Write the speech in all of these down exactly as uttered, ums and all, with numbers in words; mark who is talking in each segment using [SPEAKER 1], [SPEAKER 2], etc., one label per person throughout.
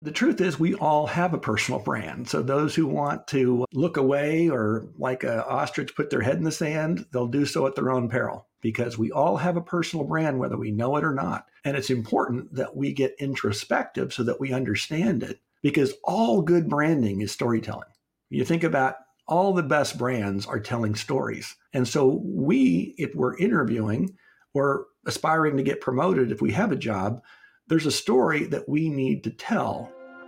[SPEAKER 1] The truth is we all have a personal brand. So those who want to look away or like an ostrich put their head in the sand, they'll do so at their own peril because we all have a personal brand, whether we know it or not. And it's important that we get introspective so that we understand it because all good branding is storytelling. You think about all the best brands are telling stories. And so we, if we're interviewing or aspiring to get promoted, if we have a job, there's a story that we need to tell.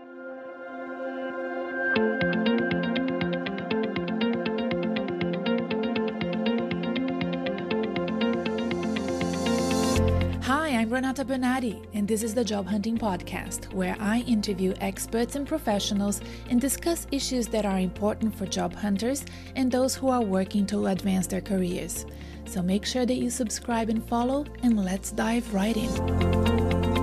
[SPEAKER 2] Hi, I'm Renata Bernardi, and this is the Job Hunting Podcast, where I interview experts and professionals and discuss issues that are important for job hunters and those who are working to advance their careers. So make sure that you subscribe and follow, and let's dive right in.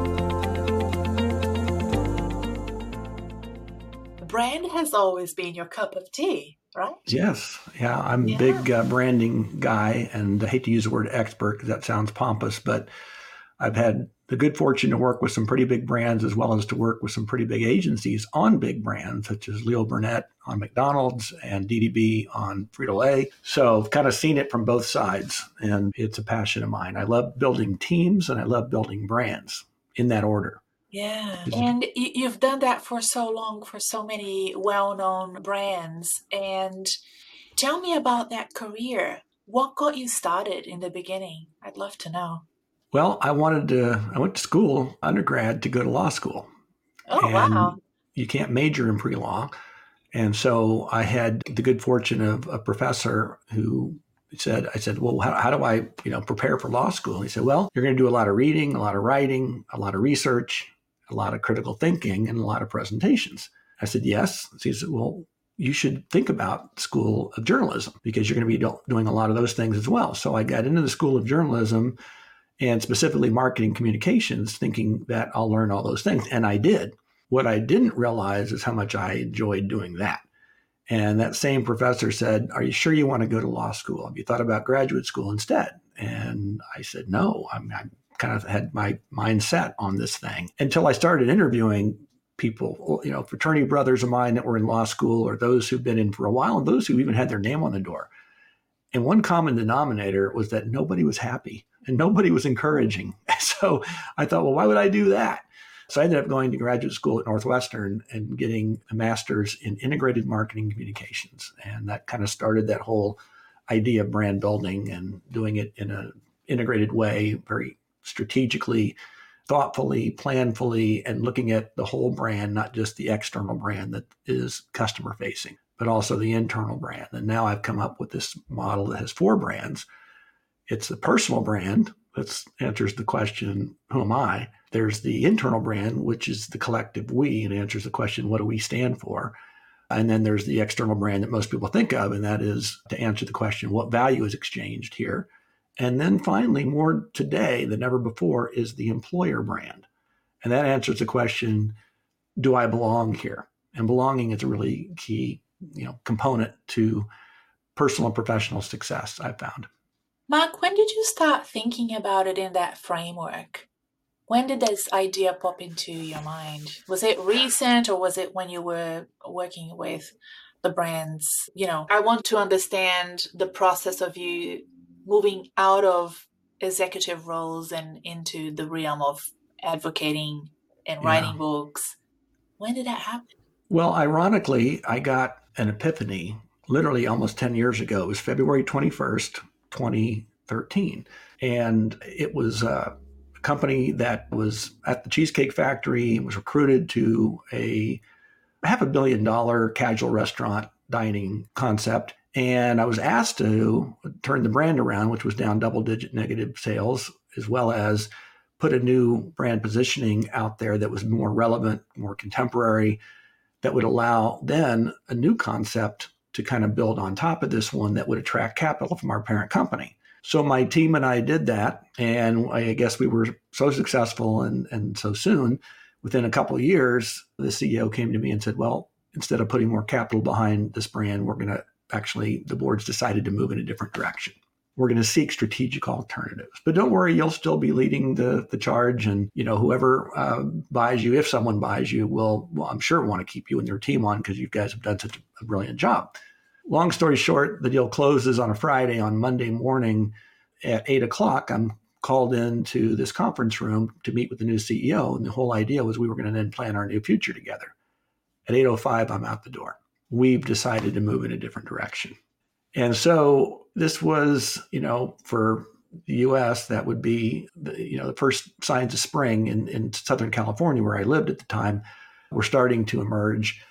[SPEAKER 3] Brand has always been your cup of tea, right?
[SPEAKER 1] Yes. Yeah, I'm a
[SPEAKER 3] Yeah.
[SPEAKER 1] big uh, branding guy, and I hate to use the word expert because that sounds pompous, but I've had the good fortune to work with some pretty big brands as well as to work with some pretty big agencies on big brands, such as Leo Burnett on McDonald's and D D B on Frito-Lay. So I've kind of seen it from both sides, and it's a passion of mine. I love building teams, and I love building brands in that order.
[SPEAKER 3] Yeah. And y- you've done that for so long for so many well-known brands. And tell me about that career. What got you started in the beginning? I'd love to know.
[SPEAKER 1] Well, I wanted to, I went to school, undergrad, to go to law school.
[SPEAKER 3] Oh,
[SPEAKER 1] and
[SPEAKER 3] wow.
[SPEAKER 1] You can't major in pre-law. And so I had the good fortune of a professor who said, I said, well, how, how do I, you know, prepare for law school? And he said, well, you're going to do a lot of reading, a lot of writing, a lot of research, a lot of critical thinking, and a lot of presentations. I said, yes. So he said, well, you should think about School of Journalism because you're going to be do- doing a lot of those things as well. So I got into the School of Journalism and specifically marketing communications, thinking that I'll learn all those things. And I did. What I didn't realize is how much I enjoyed doing that. And that same professor said, are you sure you want to go to law school? Have you thought about graduate school instead? And I said, no, I'm, I kind of had my mind set on this thing until I started interviewing people, you know, fraternity brothers of mine that were in law school or those who've been in for a while and those who even had their name on the door. And one common denominator was that nobody was happy and nobody was encouraging. So I thought, well, why would I do that? So I ended up going to graduate school at Northwestern and getting a master's in integrated marketing communications. And that kind of started that whole idea of brand building and doing it in an integrated way, very strategically, thoughtfully, planfully, and looking at the whole brand, not just the external brand that is customer facing, but also the internal brand. And now I've come up with this model that has four brands. It's the personal brand that answers the question, who am I? There's the internal brand, which is the collective we, and answers the question, what do we stand for? And then there's the external brand that most people think of, and that is to answer the question, what value is exchanged here? And then finally, more today than ever before, is the employer brand. And that answers the question, do I belong here? And belonging is a really key, you know, component to personal and professional success, I've found.
[SPEAKER 3] Mark, when did you start thinking about it in that framework? When did this idea pop into your mind? Was it recent or was it when you were working with the brands? You know, I want to understand the process of you moving out of executive roles and into the realm of advocating and writing
[SPEAKER 1] Yeah.
[SPEAKER 3] books. When did that happen?
[SPEAKER 1] Well, ironically, I got an epiphany literally almost ten years ago. It was February twenty-first, twenty thirteen. And it was a company that was at the Cheesecake Factory, was recruited to a half a billion dollar casual restaurant dining concept. And I was asked to turn the brand around, which was down double digit negative sales, as well as put a new brand positioning out there that was more relevant, more contemporary, that would allow then a new concept to kind of build on top of this one that would attract capital from our parent company. So my team and I did that. And I guess we were so successful and, and so soon, within a couple of years, the C E O came to me and said, well, instead of putting more capital behind this brand, we're going to actually, the board's decided to move in a different direction. We're going to seek strategic alternatives. But don't worry, you'll still be leading the, the charge. And, you know, whoever uh, buys you, if someone buys you, will, will I'm sure, want to keep you and your team on because you guys have done such a brilliant job. Long story short, the deal closes on a Friday. On Monday morning at eight o'clock, I'm called into this conference room to meet with the new C E O. And the whole idea was we were going to then plan our new future together. At eight oh five, I'm out the door. We've decided to move in a different direction. And so this was, you know, for the U S, that would be, the, you know, the first signs of spring in, in Southern California, where I lived at the time, were starting to emerge.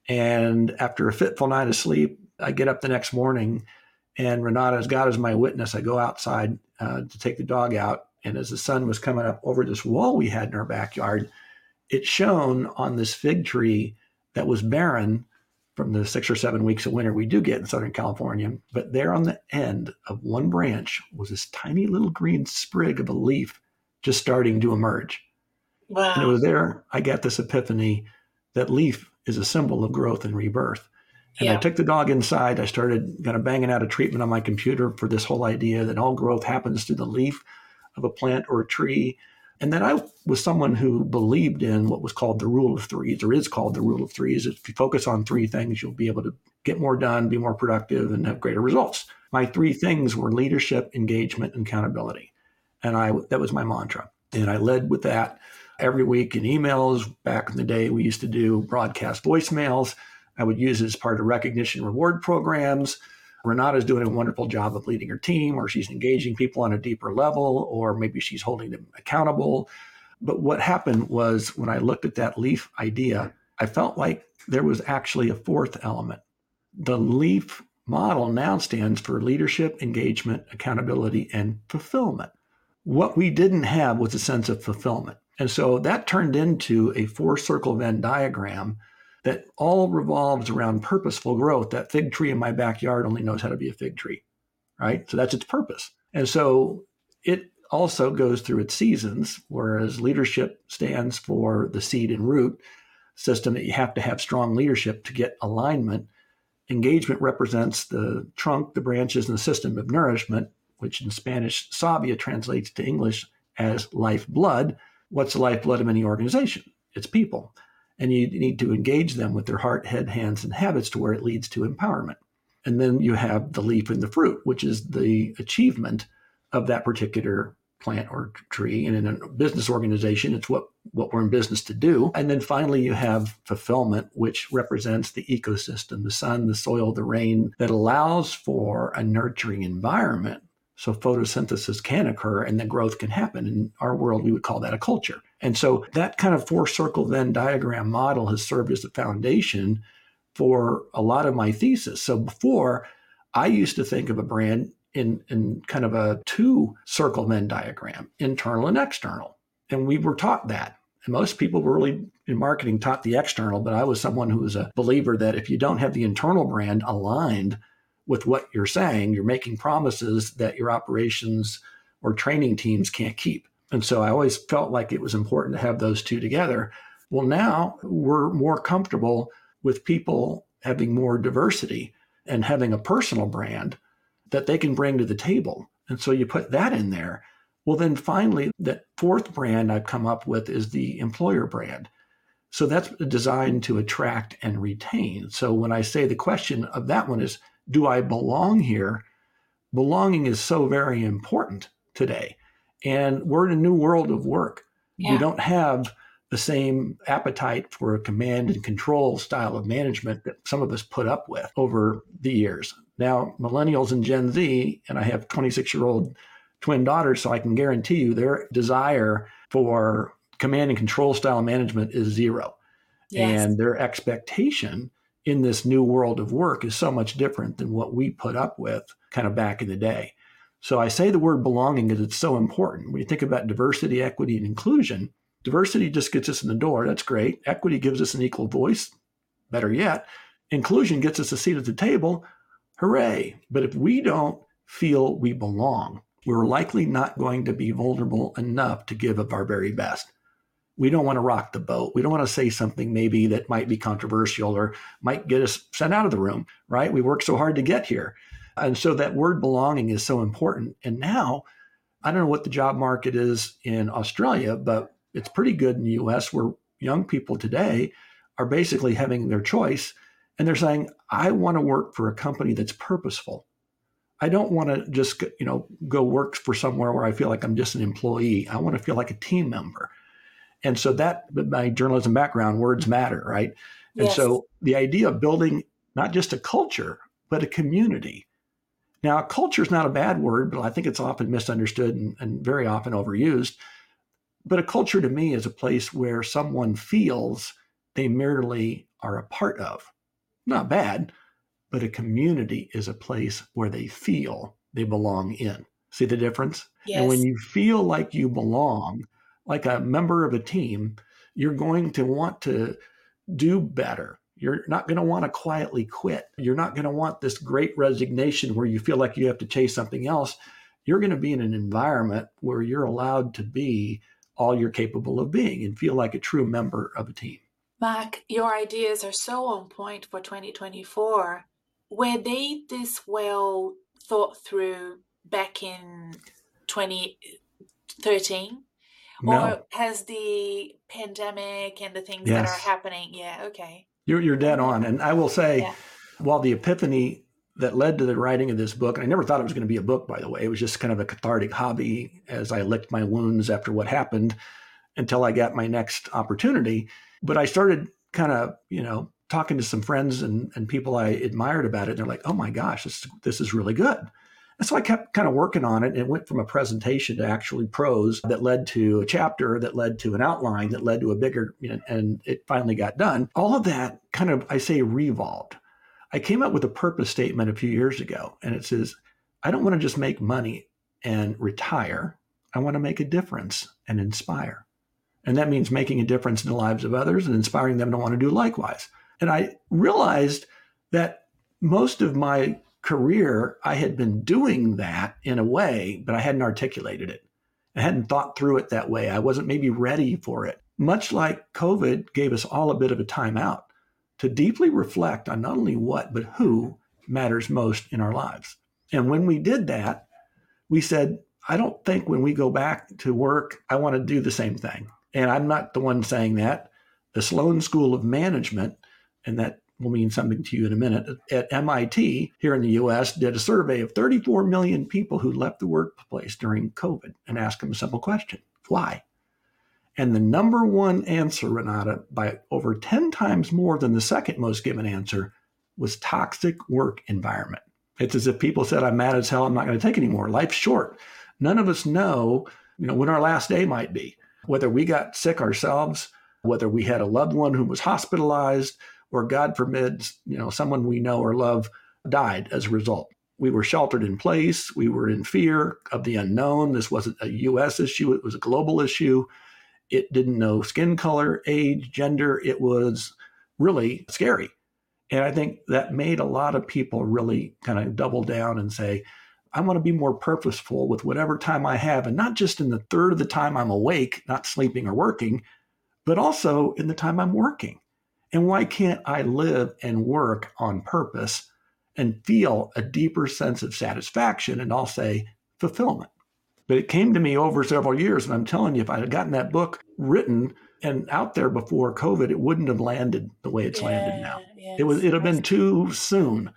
[SPEAKER 1] And after a fitful night of sleep, I get up the next morning, and Renata, as God is my witness, I go outside uh, to take the dog out. And as the sun was coming up over this wall we had in our backyard, it shone on this fig tree that was barren from the six or seven weeks of winter we do get in Southern California. But there on the end of one branch was this tiny little green sprig of a leaf just starting to emerge.
[SPEAKER 3] Wow.
[SPEAKER 1] And it was there I got this epiphany that leaf is a symbol of growth and rebirth. And
[SPEAKER 3] Yeah.
[SPEAKER 1] I took the dog inside. I started kind of banging out a treatment on my computer for this whole idea that all growth happens through the leaf of a plant or a tree. And then I was someone who believed in what was called the rule of threes, or is called the rule of threes. If you focus on three things, you'll be able to get more done, be more productive, and have greater results. My three things were leadership, engagement, and accountability. And I that was my mantra. And I led with that every week in emails. Back in the day, we used to do broadcast voicemails. I would use it as part of recognition reward programs. Renata's doing a wonderful job of leading her team, or she's engaging people on a deeper level, or maybe she's holding them accountable. But what happened was when I looked at that leaf idea, I felt like there was actually a fourth element. The LEAF model now stands for leadership, engagement, accountability, and fulfillment. What we didn't have was a sense of fulfillment. And so that turned into a four-circle Venn diagram that all revolves around purposeful growth. That fig tree in my backyard only knows how to be a fig tree, right? So that's its purpose. And so it also goes through its seasons, whereas leadership stands for the seed and root system, that you have to have strong leadership to get alignment. Engagement represents the trunk, the branches, and the system of nourishment, which in Spanish, savia, translates to English as lifeblood. What's the lifeblood of any organization? It's people. And you need to engage them with their heart, head, hands, and habits to where it leads to empowerment. And then you have the leaf and the fruit, which is the achievement of that particular plant or tree. And in a business organization, it's what, what we're in business to do. And then finally, you have fulfillment, which represents the ecosystem, the sun, the soil, the rain, that allows for a nurturing environment so photosynthesis can occur and then growth can happen. In our world, we would call that a culture. And so that kind of four-circle Venn diagram model has served as the foundation for a lot of my thesis. So before, I used to think of a brand in, in kind of a two-circle Venn diagram, internal and external. And we were taught that. And most people were really in marketing taught the external, but I was someone who was a believer that if you don't have the internal brand aligned with what you're saying, you're making promises that your operations or training teams can't keep. And so I always felt like it was important to have those two together. Well, now we're more comfortable with people having more diversity and having a personal brand that they can bring to the table. And so you put that in there. Well, then finally, that fourth brand I've come up with is the employer brand. So that's designed to attract and retain. So when I say the question of that one is, do I belong here? Belonging is so very important today. And we're in a new world of work.
[SPEAKER 3] Yeah.
[SPEAKER 1] We don't have the same appetite for a command and control style of management that some of us put up with over the years. Now, millennials and Gen Z, and I have twenty-six-year-old twin daughters, so I can guarantee you their desire for command and control style management is zero.
[SPEAKER 3] Yes.
[SPEAKER 1] And their expectation in this new world of work is so much different than what we put up with kind of back in the day. So I say the word belonging because it's so important. When you think about diversity, equity, and inclusion, diversity just gets us in the door. That's great. Equity gives us an equal voice. Better yet, inclusion gets us a seat at the table. Hooray. But if we don't feel we belong, we're likely not going to be vulnerable enough to give of our very best. We don't want to rock the boat. We don't want to say something maybe that might be controversial or might get us sent out of the room, right? We worked so hard to get here. And so that word belonging is so important. And now, I don't know what the job market is in Australia, but it's pretty good in the U S, where young people today are basically having their choice. And they're saying, I want to work for a company that's purposeful. I don't want to just, you know, go work for somewhere where I feel like I'm just an employee. I want to feel like a team member. And so that, my journalism background, words matter, right? And
[SPEAKER 3] Yes.
[SPEAKER 1] so the idea of building not just a culture, but a community. Now, culture is not a bad word, but I think it's often misunderstood and, and very often overused. But a culture to me is a place where someone feels they merely are a part of. Not bad, but a community is a place where they feel they belong in. See the difference?
[SPEAKER 3] Yes.
[SPEAKER 1] And when you feel like you belong, like a member of a team, you're going to want to do better. You're not going to want to quietly quit. You're not going to want this great resignation where you feel like you have to chase something else. You're going to be in an environment where you're allowed to be all you're capable of being and feel like a true member of a team.
[SPEAKER 3] Mark, your ideas are so on point for twenty twenty-four. Were they this well thought through back in twenty thirteen?
[SPEAKER 1] No.
[SPEAKER 3] Or has the pandemic and the things that
[SPEAKER 1] Yes.
[SPEAKER 3] are happening? Yeah, okay.
[SPEAKER 1] You're, you're dead on. And I will say,
[SPEAKER 3] Yeah.
[SPEAKER 1] while the epiphany that led to the writing of this book, and I never thought it was going to be a book, by the way, it was just kind of a cathartic hobby as I licked my wounds after what happened until I got my next opportunity. But I started kind of, you know, talking to some friends and, and people I admired about it. And they're like, oh my gosh, this, this is really good. And so I kept kind of working on it, and it went from a presentation to actually prose that led to a chapter, that led to an outline, that led to a bigger, you know, and it finally got done. All of that kind of, I say, revolved. I came up with a purpose statement a few years ago, and it says, I don't want to just make money and retire. I want to make a difference and inspire. And that means making a difference in the lives of others and inspiring them to want to do likewise. And I realized that most of my career, I had been doing that in a way, but I hadn't articulated it. I hadn't thought through it that way. I wasn't maybe ready for it. Much like COVID gave us all a bit of a timeout to deeply reflect on not only what, but who matters most in our lives. And when we did that, we said, I don't think when we go back to work, I want to do the same thing. And I'm not the one saying that. The Sloan School of Management, and that will mean something to you in a minute, at M I T here in the U S did a survey of thirty-four million people who left the workplace during COVID and asked them a simple question: why? And the number one answer, Renata, by over ten times more than the second most given answer, was toxic work environment. It's as if people said, I'm mad as hell, I'm not going to take anymore. Life's short. None of us know, you know, when our last day might be, whether we got sick ourselves, whether we had a loved one who was hospitalized, or God forbid, you know, someone we know or love died as a result. We were sheltered in place. We were in fear of the unknown. This wasn't a U S issue. It was a global issue. It didn't know skin color, age, gender. It was really scary. And I think that made a lot of people really kind of double down and say, I want to be more purposeful with whatever time I have, and not just in the third of the time I'm awake, not sleeping or working, but also in the time I'm working. And why can't I live and work on purpose and feel a deeper sense of satisfaction, and I'll say fulfillment? But it came to me over several years. And I'm telling you, if I had gotten that book written and out there before COVID, it wouldn't have landed the way it's
[SPEAKER 3] Yeah,
[SPEAKER 1] landed now.
[SPEAKER 3] yes,
[SPEAKER 1] It was, it'd have been
[SPEAKER 3] yes.
[SPEAKER 1] too soon.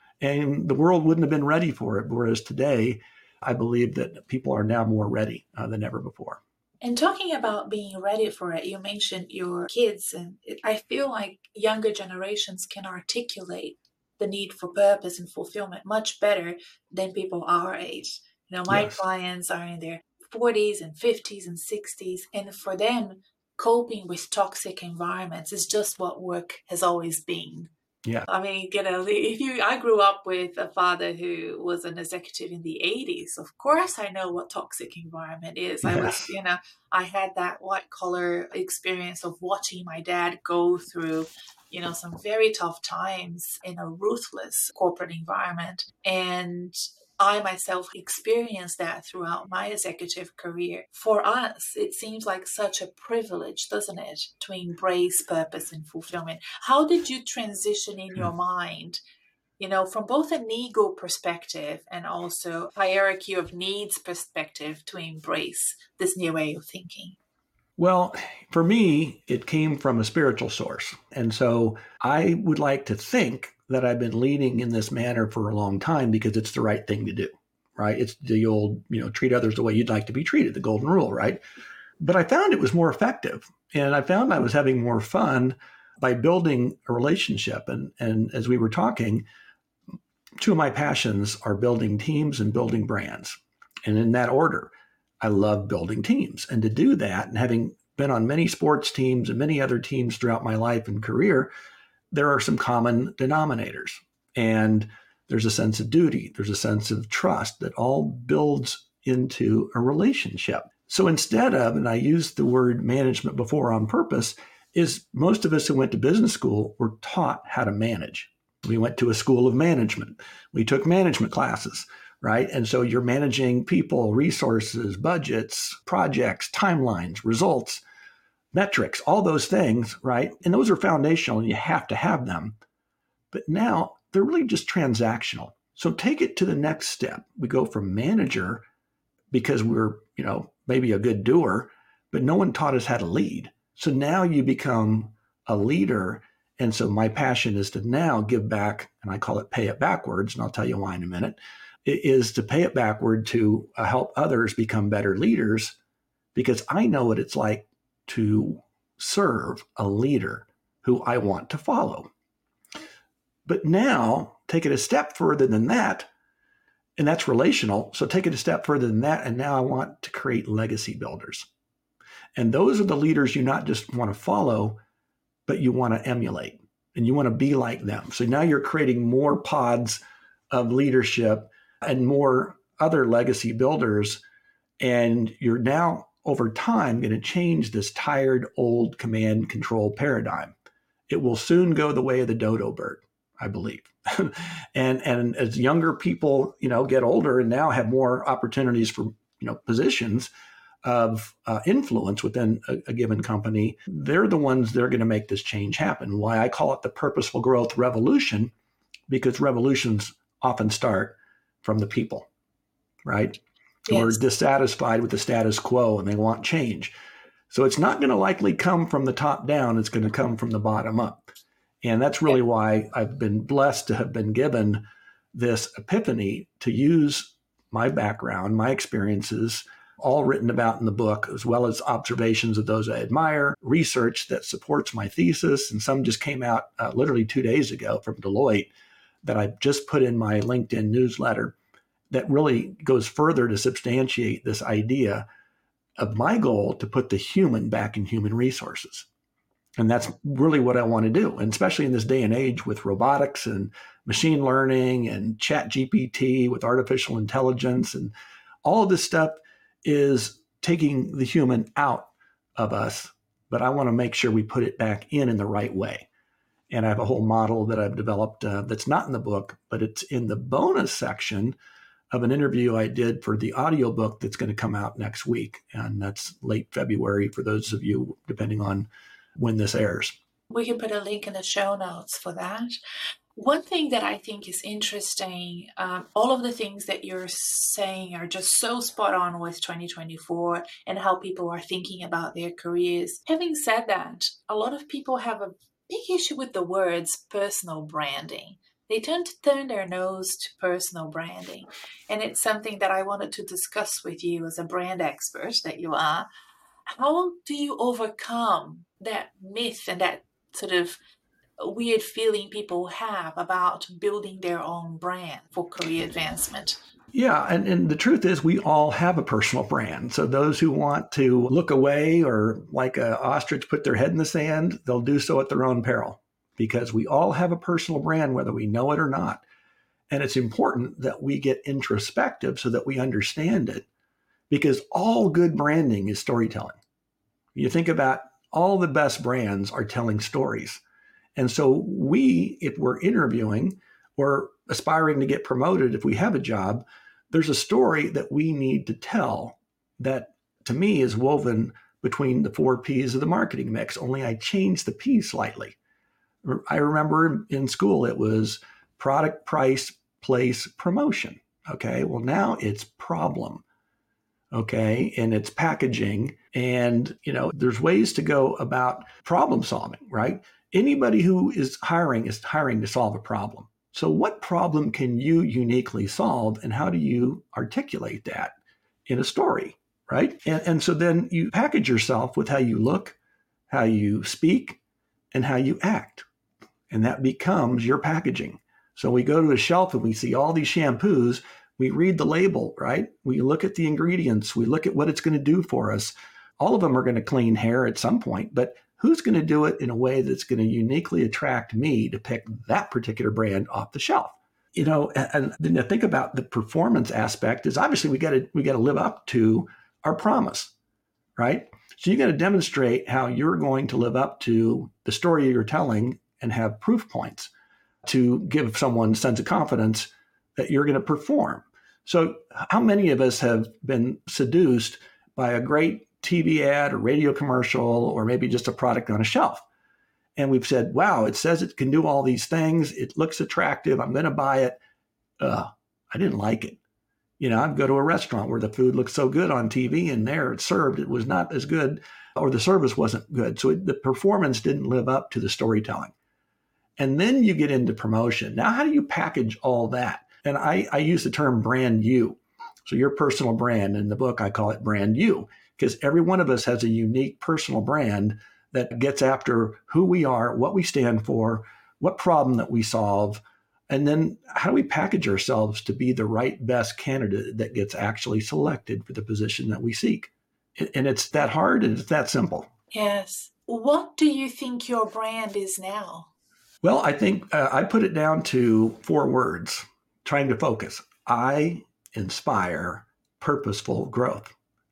[SPEAKER 1] And the world wouldn't have been ready for it. Whereas today, I believe that people are now more ready uh, than ever before.
[SPEAKER 3] And talking about being ready for it, you mentioned your kids, and it, I feel like younger generations can articulate the need for purpose and fulfillment much better than people our age. You know, my
[SPEAKER 1] Yes.
[SPEAKER 3] clients are in their forties and fifties and sixties, and for them, coping with toxic environments is just what work has always been.
[SPEAKER 1] Yeah.
[SPEAKER 3] I mean, you know, if you, I grew up with a father who was an executive in the eighties. Of course, I know what toxic environment is. I was,
[SPEAKER 1] Yes.
[SPEAKER 3] you know, I had that white collar experience of watching my dad go through, you know, some very tough times in a ruthless corporate environment. And I myself experienced that throughout my executive career. For us, it seems like such a privilege, doesn't it, to embrace purpose and fulfillment. How did you transition in your mind you know, from both an ego perspective and also hierarchy of needs perspective to embrace this new way of thinking?
[SPEAKER 1] Well, for me, it came from a spiritual source. And so I would like to think that I've been leading in this manner for a long time because it's the right thing to do, right? It's the old, you know, treat others the way you'd like to be treated, the golden rule, right? But I found it was more effective. And I found I was having more fun by building a relationship. And, and as we were talking, two of my passions are building teams and building brands. And in that order, I love building teams. And to do that, and having been on many sports teams and many other teams throughout my life and career, there are some common denominators. And there's a sense of duty. There's a sense of trust that all builds into a relationship. So instead of, and I used the word management before on purpose, is most of us who went to business school were taught how to manage. We went to a school of management. We took management classes, right? And so you're managing people, resources, budgets, projects, timelines, results, metrics, all those things, right? And those are foundational and you have to have them. But now they're really just transactional. So take it to the next step. We go from manager because we're, you know, maybe a good doer, but no one taught us how to lead. So now you become a leader. And so my passion is to now give back, and I call it pay it backwards, and I'll tell you why in a minute. It is to pay it backward to uh, help others become better leaders, because I know what it's like to serve a leader who I want to follow. But now take it a step further than that, and that's relational. So take it a step further than that, and now I want to create legacy builders. And those are the leaders you not just want to follow, but you want to emulate, and you want to be like them. So now you're creating more pods of leadership and more other legacy builders. And you're now, over time, going to change this tired, old command control paradigm. It will soon go the way of the dodo bird, I believe. and and as younger people, you know, get older and now have more opportunities for, you know, positions of uh, influence within a, a given company, they're the ones that are going to make this change happen. Why I call it the purposeful growth revolution, because revolutions often start from the people, right? Yes. Who are dissatisfied with the status quo and they want change. So it's not going to likely come from the top down. It's going to come from the bottom up. And that's really why I've been blessed to have been given this epiphany to use my background, my experiences, all written about in the book, as well as observations of those I admire, research that supports my thesis. And some just came out uh, literally two days ago from Deloitte that I just put in my LinkedIn newsletter that really goes further to substantiate this idea of my goal to put the human back in human resources. And that's really what I want to do. And especially in this day and age with robotics and machine learning and Chat G P T with artificial intelligence, and all of this stuff is taking the human out of us. But I want to make sure we put it back in in the right way. And I have a whole model that I've developed uh, that's not in the book, but it's in the bonus section of an interview I did for the audiobook that's going to come out next week. And that's late February for those of you, depending on when this airs.
[SPEAKER 3] We can put a link in the show notes for that. One thing that I think is interesting, um, all of the things that you're saying are just so spot on with twenty twenty-four and how people are thinking about their careers. Having said that, a lot of people have a big issue with the words personal branding. They tend to turn their nose to personal branding. And it's something that I wanted to discuss with you as a brand expert that you are. How do you overcome that myth and that sort of weird feeling people have about building their own brand for career advancement?
[SPEAKER 1] Yeah, and, and the truth is we all have a personal brand. So those who want to look away or like an ostrich put their head in the sand, they'll do so at their own peril, because we all have a personal brand, whether we know it or not. And it's important that we get introspective so that we understand it, because all good branding is storytelling. You think about all the best brands are telling stories. And so we, if we're interviewing or aspiring to get promoted, if we have a job, there's a story that we need to tell that, to me, is woven between the four P's of the marketing mix, only I changed the P slightly. I remember in school, it was product, price, place, promotion. Okay. Well, now it's problem. Okay. And it's packaging. And, you know, there's ways to go about problem solving, right? Anybody who is hiring is hiring to solve a problem. So what problem can you uniquely solve, and how do you articulate that in a story, right? And, and so then you package yourself with how you look, how you speak, and how you act. And that becomes your packaging. So we go to a shelf and we see all these shampoos. We read the label, right? We look at the ingredients. We look at what it's going to do for us. All of them are going to clean hair at some point, but who's going to do it in a way that's going to uniquely attract me to pick that particular brand off the shelf? You know, and then to think about the performance aspect is obviously we got to we got to live up to our promise, right? So you got to demonstrate how you're going to live up to the story you're telling and have proof points to give someone a sense of confidence that you're going to perform. So how many of us have been seduced by a great T V ad or radio commercial or maybe just a product on a shelf? And we've said, wow, it says it can do all these things. It looks attractive. I'm going to buy it. Uh, I didn't like it. You know, I'd go to a restaurant where the food looked so good on T V and there it's served, it was not as good, or the service wasn't good. So it, the performance didn't live up to the storytelling. And then you get into promotion. Now, how do you package all that? And I, I use the term brand you. So your personal brand. In the book, I call it brand you, because every one of us has a unique personal brand that gets after who we are, what we stand for, what problem that we solve, and then how do we package ourselves to be the right best candidate that gets actually selected for the position that we seek. And it's that hard and it's that simple.
[SPEAKER 3] Yes. What do you think your brand is now?
[SPEAKER 1] Well, I think uh, I put it down to four words, trying to focus. I inspire purposeful growth.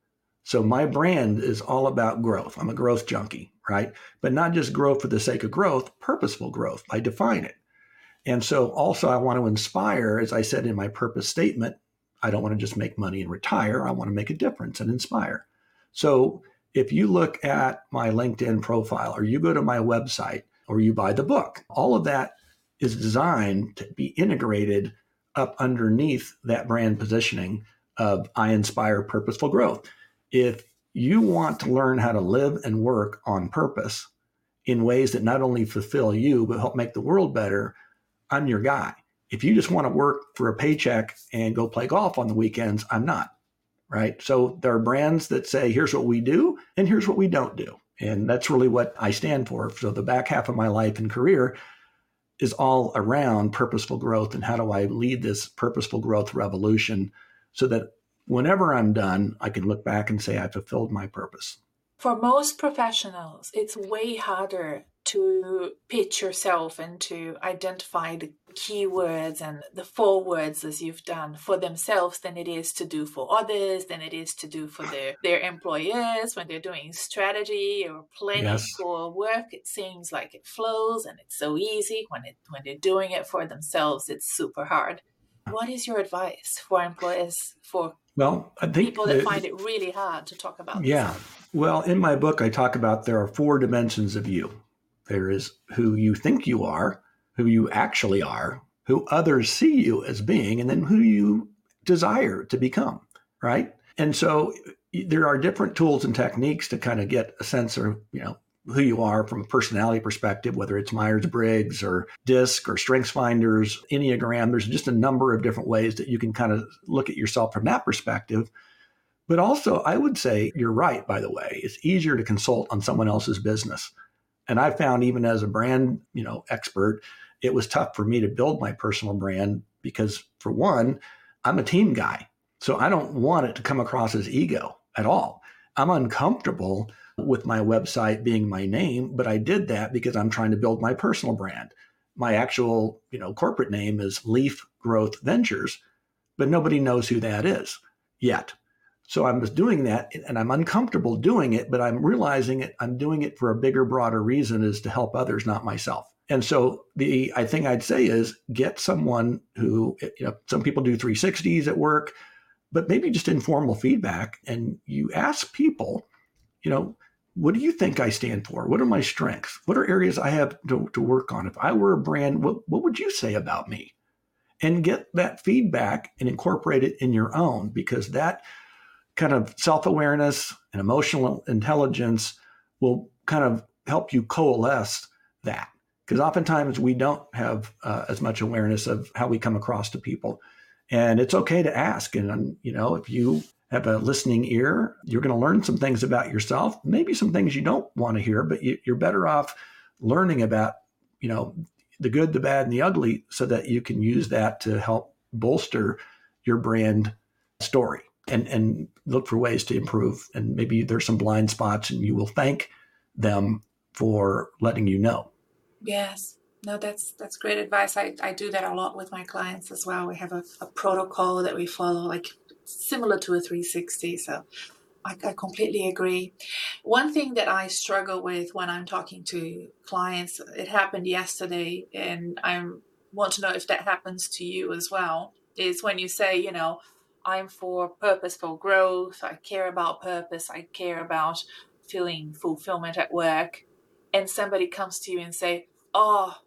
[SPEAKER 1] So my brand is all about growth. I'm a growth junkie, right? But not just growth for the sake of growth, purposeful growth. I define it. And so also I want to inspire, as I said in my purpose statement, I don't want to just make money and retire. I want to make a difference and inspire. So if you look at my LinkedIn profile or you go to my website or you buy the book, all of that is designed to be integrated up underneath that brand positioning of I inspire purposeful growth. If you want to learn how to live and work on purpose in ways that not only fulfill you, but help make the world better, I'm your guy. If you just want to work for a paycheck and go play golf on the weekends, I'm not, right? So there are brands that say, here's what we do, and here's what we don't do. And that's really what I stand for. So the back half of my life and career is all around purposeful growth and how do I lead this purposeful growth revolution so that whenever I'm done, I can look back and say I fulfilled my purpose.
[SPEAKER 3] For most professionals, it's way harder to pitch yourself and to identify the keywords and the four words as you've done for themselves than it is to do for others, than it is to do for their, their employers when they're doing strategy or planning
[SPEAKER 1] Yes.
[SPEAKER 3] for work. It seems like it flows and it's so easy. When it when they're doing it for themselves, it's super hard. What is your advice for employers, for
[SPEAKER 1] Well, I think
[SPEAKER 3] people that
[SPEAKER 1] the-
[SPEAKER 3] find it really hard to talk about this?
[SPEAKER 1] Yeah. Well, in my book, I talk about there are four dimensions of you. There is who you think you are, who you actually are, who others see you as being, and then who you desire to become, right? And so there are different tools and techniques to kind of get a sense of, you know, who you are from a personality perspective, whether it's Myers-Briggs or DISC or StrengthsFinders, Enneagram. There's just a number of different ways that you can kind of look at yourself from that perspective. But also, I would say, you're right, by the way, it's easier to consult on someone else's business. And I found even as a brand, you know, expert, it was tough for me to build my personal brand because, for one, I'm a team guy. So I don't want it to come across as ego at all. I'm uncomfortable with my website being my name, but I did that because I'm trying to build my personal brand. My actual, you know, corporate name is Leaf Growth Ventures, but nobody knows who that is yet. So I was doing that and I'm uncomfortable doing it, but I'm realizing it, I'm doing it for a bigger, broader reason, is to help others, not myself. And so the I think I'd say is get someone who, you know, some people do three sixties at work, but maybe just informal feedback. And you ask people, you know, what do you think I stand for? What are my strengths? What are areas I have to, to work on? If I were a brand, what, what would you say about me? And get that feedback and incorporate it in your own, because that kind of self-awareness and emotional intelligence will kind of help you coalesce that. Because oftentimes we don't have uh, as much awareness of how we come across to people. And it's okay to ask. And, you know, if you have a listening ear, you're going to learn some things about yourself, maybe some things you don't want to hear, but you, you're better off learning about, you know, the good, the bad, and the ugly, so that you can use that to help bolster your brand story and, and look for ways to improve. And maybe there's some blind spots and you will thank them for letting you know.
[SPEAKER 3] Yes. No, that's that's great advice. I, I do that a lot with my clients as well. We have a, a protocol that we follow, like similar to a three sixty. So I, I completely agree. One thing that I struggle with when I'm talking to clients, it happened yesterday, and I want to know if that happens to you as well, is when you say, you know, I'm for purposeful growth. I care about purpose. I care about feeling fulfillment at work. And somebody comes to you and say, oh,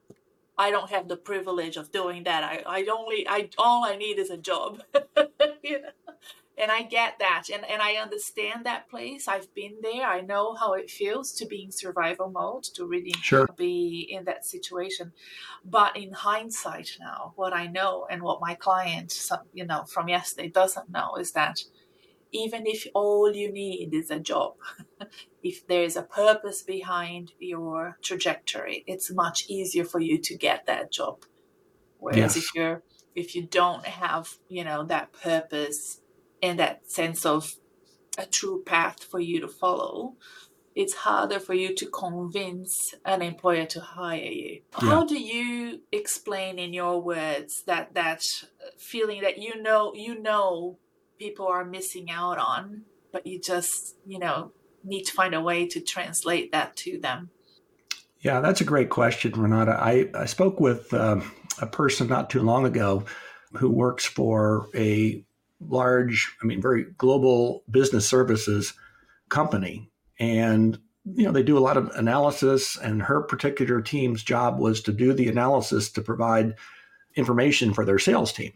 [SPEAKER 3] I don't have the privilege of doing that. I, I only, I, all I need is a job. You know? And I get that. And, and I understand that place. I've been there. I know how it feels to be in survival mode, to really
[SPEAKER 1] Sure.
[SPEAKER 3] be in that situation. But in hindsight now, what I know and what my client, you know, from yesterday doesn't know is that even if all you need is a job, if there is a purpose behind your trajectory, it's much easier for you to get that job. Whereas
[SPEAKER 1] Yes.
[SPEAKER 3] if you're, if you don't have, you know, that purpose and that sense of a true path for you to follow, it's harder for you to convince an employer to hire you.
[SPEAKER 1] Yeah.
[SPEAKER 3] How do you explain in your words that that feeling that you know you know people are missing out on, but you just, you know, need to find a way to translate that to them?
[SPEAKER 1] Yeah, that's a great question, Renata. I, I spoke with um, a person not too long ago who works for a large, I mean, very global business services company. And, you know, they do a lot of analysis, and her particular team's job was to do the analysis to provide information for their sales team.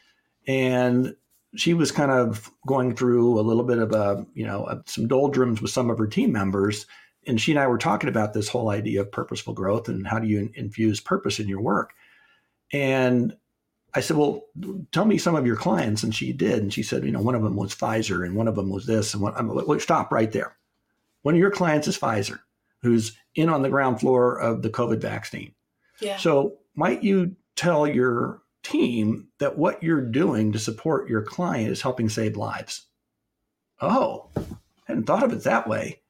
[SPEAKER 1] And she was kind of going through a little bit of a, you know, some doldrums with some of her team members. And she and I were talking about this whole idea of purposeful growth and how do you infuse purpose in your work. And I said, well, tell me some of your clients. And she did. And she said, you know, one of them was Pfizer and one of them was this. And one, I'm like, well, stop right there. One of your clients is Pfizer, who's in on the ground floor of the COVID vaccine.
[SPEAKER 3] Yeah.
[SPEAKER 1] So might you tell your team that what you're doing to support your client is helping save lives? Oh, I hadn't thought of it that way.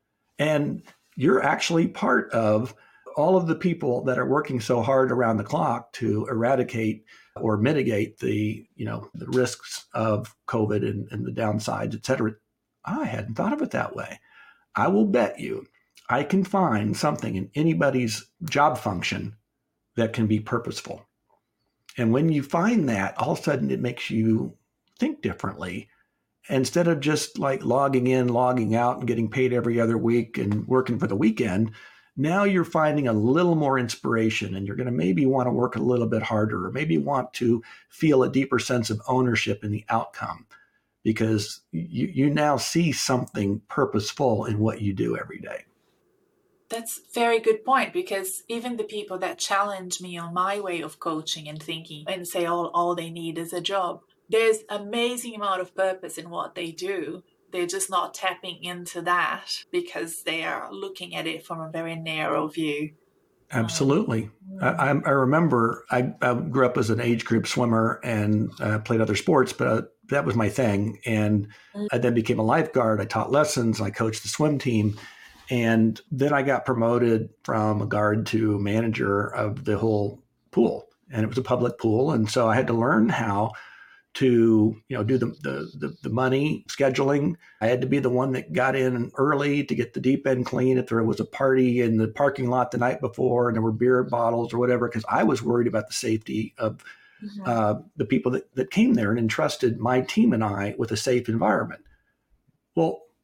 [SPEAKER 1] And you're actually part of all of the people that are working so hard around the clock to eradicate or mitigate the, you know, the risks of COVID and, and the downsides, et cetera. I hadn't thought of it that way. I will bet you I can find something in anybody's job function that can be purposeful. And when you find that, all of a sudden it makes you think differently. Instead of just like logging in, logging out, and getting paid every other week and working for the weekend, now you're finding a little more inspiration, and you're going to maybe want to work a little bit harder, or maybe want to feel a deeper sense of ownership in the outcome, because you, you now see something purposeful in what you do every day.
[SPEAKER 3] That's a very good point, because even the people that challenge me on my way of coaching and thinking and say all, all they need is a job, there's amazing amount of purpose in what they do. They're just not tapping into that because they are looking at it from a very narrow view.
[SPEAKER 1] Absolutely. Um, I, I remember I, I grew up as an age group swimmer and uh, played other sports, but uh, that was my thing. And mm-hmm. I then became a lifeguard. I taught lessons. I coached the swim team. And then I got promoted from a guard to manager of the whole pool. And it was a public pool. And so I had to learn how to, you know, do the, the the the money scheduling. I had to be the one that got in early to get the deep end clean if there was a party in the parking lot the night before and there were beer bottles or whatever, because I was worried about the safety of mm-hmm. uh, the people that, that came there and entrusted my team and I with a safe environment. Well,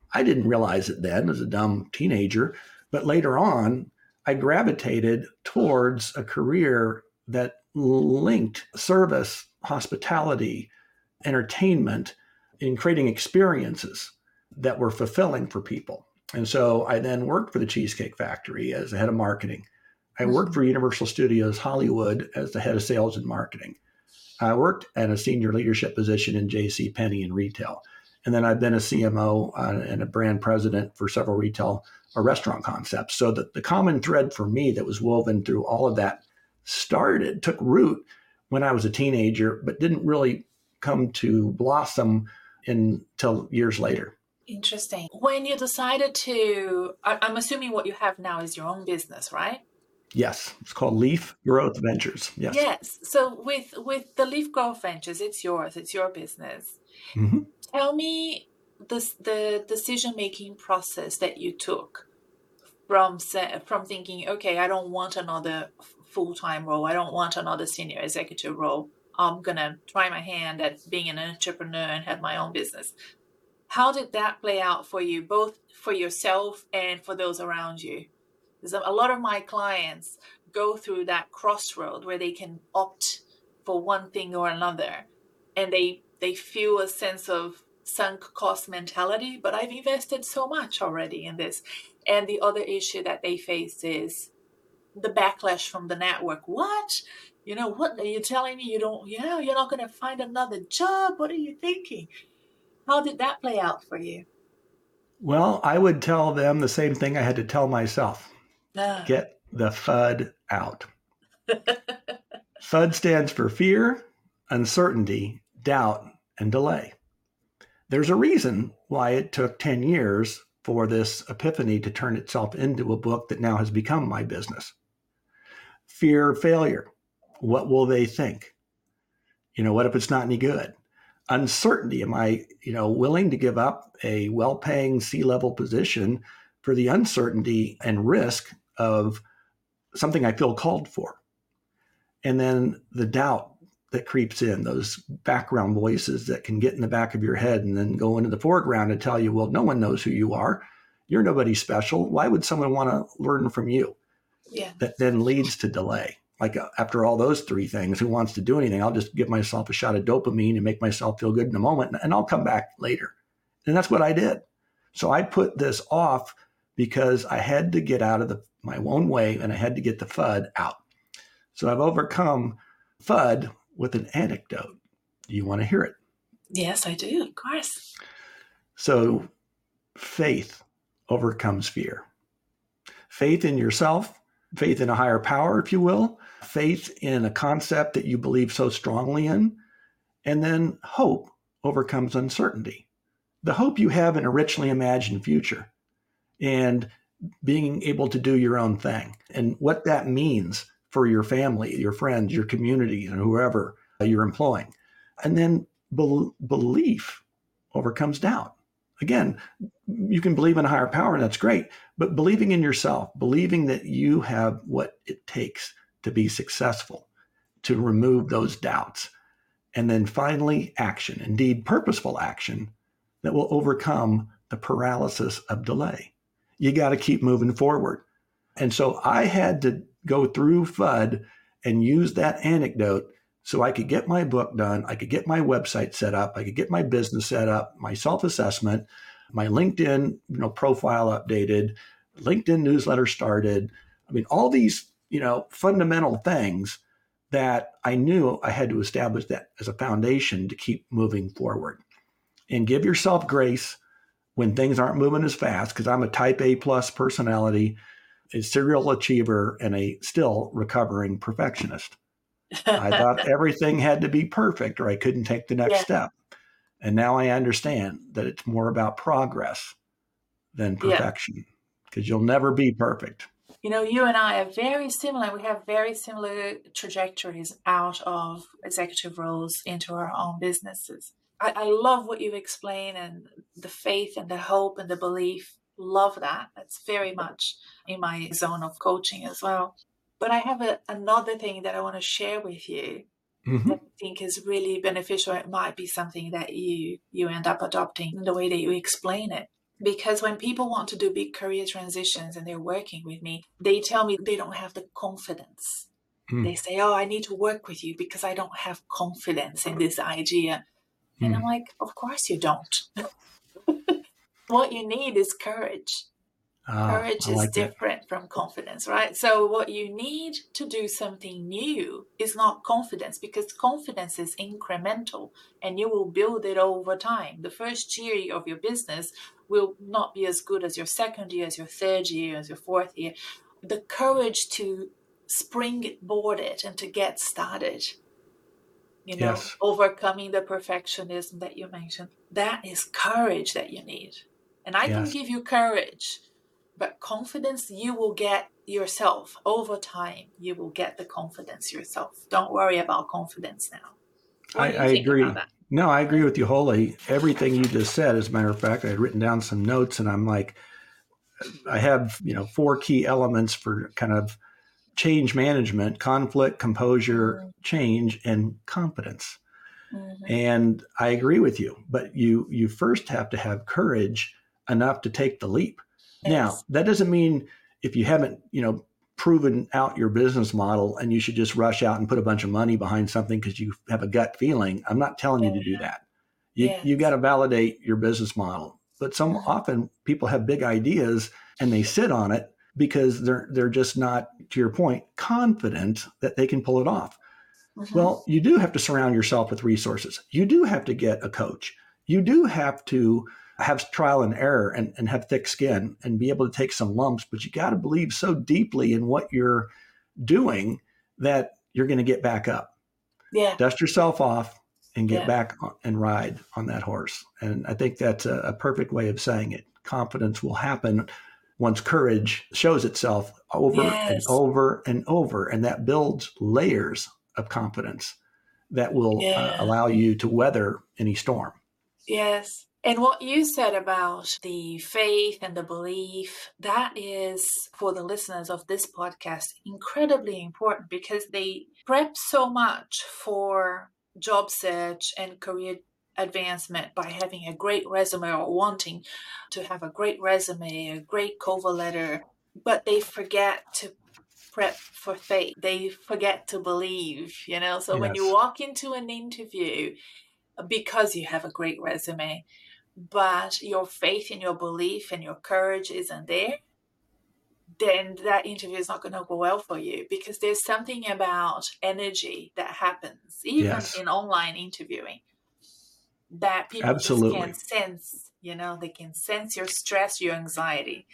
[SPEAKER 1] I didn't realize it then as a dumb teenager, but later on, I gravitated towards a career that linked service, hospitality, entertainment in creating experiences that were fulfilling for people. And so I then worked for the Cheesecake Factory as the head of marketing. I worked for Universal Studios Hollywood as the head of sales and marketing. I worked at a senior leadership position in J C Penney in retail. And then I've been a C M O uh, and a brand president for several retail or restaurant concepts. So the, the common thread for me that was woven through all of that started, took root when I was a teenager, but didn't really come to blossom until years later.
[SPEAKER 3] Interesting. When you decided to, I- I'm assuming what you have now is your own business, right?
[SPEAKER 1] Yes, it's called Leaf Growth Ventures. Yes.
[SPEAKER 3] Yes. So with with the Leaf Growth Ventures, it's yours. It's your business.
[SPEAKER 1] Mm-hmm.
[SPEAKER 3] Tell me the the decision making process that you took from from thinking, okay, I don't want another full time role. I don't want another senior executive role. I'm gonna try my hand at being an entrepreneur and have my own business. How did that play out for you, both for yourself and for those around you? Because a lot of my clients go through that crossroad where they can opt for one thing or another, and they they feel a sense of sunk cost mentality. But I've invested so much already in this. And the other issue that they face is the backlash from the network. What? You know, what are you telling me? You don't, you know, you're not going to find another job. What are you thinking? How did that play out for you?
[SPEAKER 1] Well, I would tell them the same thing I had to tell myself.
[SPEAKER 3] Ah.
[SPEAKER 1] Get the F U D out. F U D stands for fear, uncertainty, doubt, and delay. There's a reason why it took ten years for this epiphany to turn itself into a book that now has become my business. Fear of failure. What will they think? You know, what if it's not any good? Uncertainty. Am I, you know, willing to give up a well-paying C-level position for the uncertainty and risk of something I feel called for? And then the doubt that creeps in, those background voices that can get in the back of your head and then go into the foreground and tell you, well, no one knows who you are. You're nobody special. Why would someone want to learn from you?
[SPEAKER 3] Yeah.
[SPEAKER 1] That then leads to delay. Like uh, after all those three things, who wants to do anything? I'll just give myself a shot of dopamine and make myself feel good in a moment, and, and I'll come back later. And that's what I did. So I put this off because I had to get out of the, my own way, and I had to get the F U D out. So I've overcome F U D with an anecdote. Do you want to hear it?
[SPEAKER 3] Yes, I do, of course.
[SPEAKER 1] So faith overcomes fear. Faith in yourself, faith in a higher power, if you will, faith in a concept that you believe so strongly in, and then hope overcomes uncertainty. The hope you have in a richly imagined future and being able to do your own thing and what that means for your family, your friends, your community, and whoever you're employing. And then be- belief overcomes doubt. Again, you can believe in a higher power, and that's great, but believing in yourself, believing that you have what it takes to be successful, to remove those doubts. And then finally, action, indeed purposeful action that will overcome the paralysis of delay. You got to keep moving forward. And so I had to go through F U D and use that anecdote so I could get my book done. I could get my website set up. I could get my business set up, my self-assessment, my LinkedIn, you know, profile updated, LinkedIn newsletter started. I mean, all these, you know, fundamental things that I knew I had to establish that as a foundation to keep moving forward. And give yourself grace when things aren't moving as fast, because I'm a type A plus personality, a serial achiever, and a still recovering perfectionist. I thought everything had to be perfect or I couldn't take the next
[SPEAKER 3] Yeah.
[SPEAKER 1] step. And now I understand that it's more about progress than perfection, because you'll never be perfect.
[SPEAKER 3] You know, you and I are very similar. We have very similar trajectories out of executive roles into our own businesses. I, I love what you've explained, and the faith and the hope and the belief. Love that. That's very much in my zone of coaching as well. But I have a, another thing that I want to share with you
[SPEAKER 1] Mm-hmm.
[SPEAKER 3] that I think is really beneficial. It might be something that you you end up adopting in the way that you explain it. Because when people want to do big career transitions and they're working with me, they tell me they don't have the confidence. Mm. They say, oh, I need to work with you because I don't have confidence in this idea. Mm. And I'm like, of course you don't. What you need is courage. Oh, courage is like different that. From confidence, right? So what you need to do something new is not confidence, because confidence is incremental and you will build it over time. The first year of your business will not be as good as your second year, as your third year, as your fourth year. The courage to springboard it and to get started, you know, yes. overcoming the perfectionism that you mentioned, that is courage that you need. And I yes. can give you courage, but confidence you will get yourself. Over time, you will get the confidence yourself. Don't worry about confidence now.
[SPEAKER 1] I, I agree. No, I agree with you wholly. Everything you just said, as a matter of fact, I had written down some notes and I'm like, I have, you know, four key elements for kind of change management: conflict, composure, mm-hmm. change, and competence. Mm-hmm. And I agree with you, but you, you first have to have courage enough to take the leap. Yes. Now, that doesn't mean if you haven't, you know, proven out your business model and you should just rush out and put a bunch of money behind something because you have a gut feeling. I'm not telling you to do that. You, yes. you got to validate your business model. But some mm-hmm. often people have big ideas and they sit on it because they're they're just not, to your point, confident that they can pull it off. Mm-hmm. Well, you do have to surround yourself with resources. You do have to get a coach. You do have to have trial and error and, and have thick skin and be able to take some lumps, but you got to believe so deeply in what you're doing that you're going to get back up. Yeah. Dust yourself off and get yeah. back on, and ride on that horse. And I think that's a, a perfect way of saying it. Confidence will happen once courage shows itself over yes. and over and over. And that builds layers of confidence that will yeah. uh, allow you to weather any storm.
[SPEAKER 3] Yes. And what you said about the faith and the belief, that is, for the listeners of this podcast, incredibly important, because they prep so much for job search and career advancement by having a great resume or wanting to have a great resume, a great cover letter, but they forget to prep for faith. They forget to believe, you know. So yes. when you walk into an interview, because you have a great resume, but your faith and your belief and your courage isn't there, then that interview is not going to go well for you, because there's something about energy that happens, even yes. in online interviewing, that people Absolutely. Just can sense, you know, they can sense your stress, your anxiety.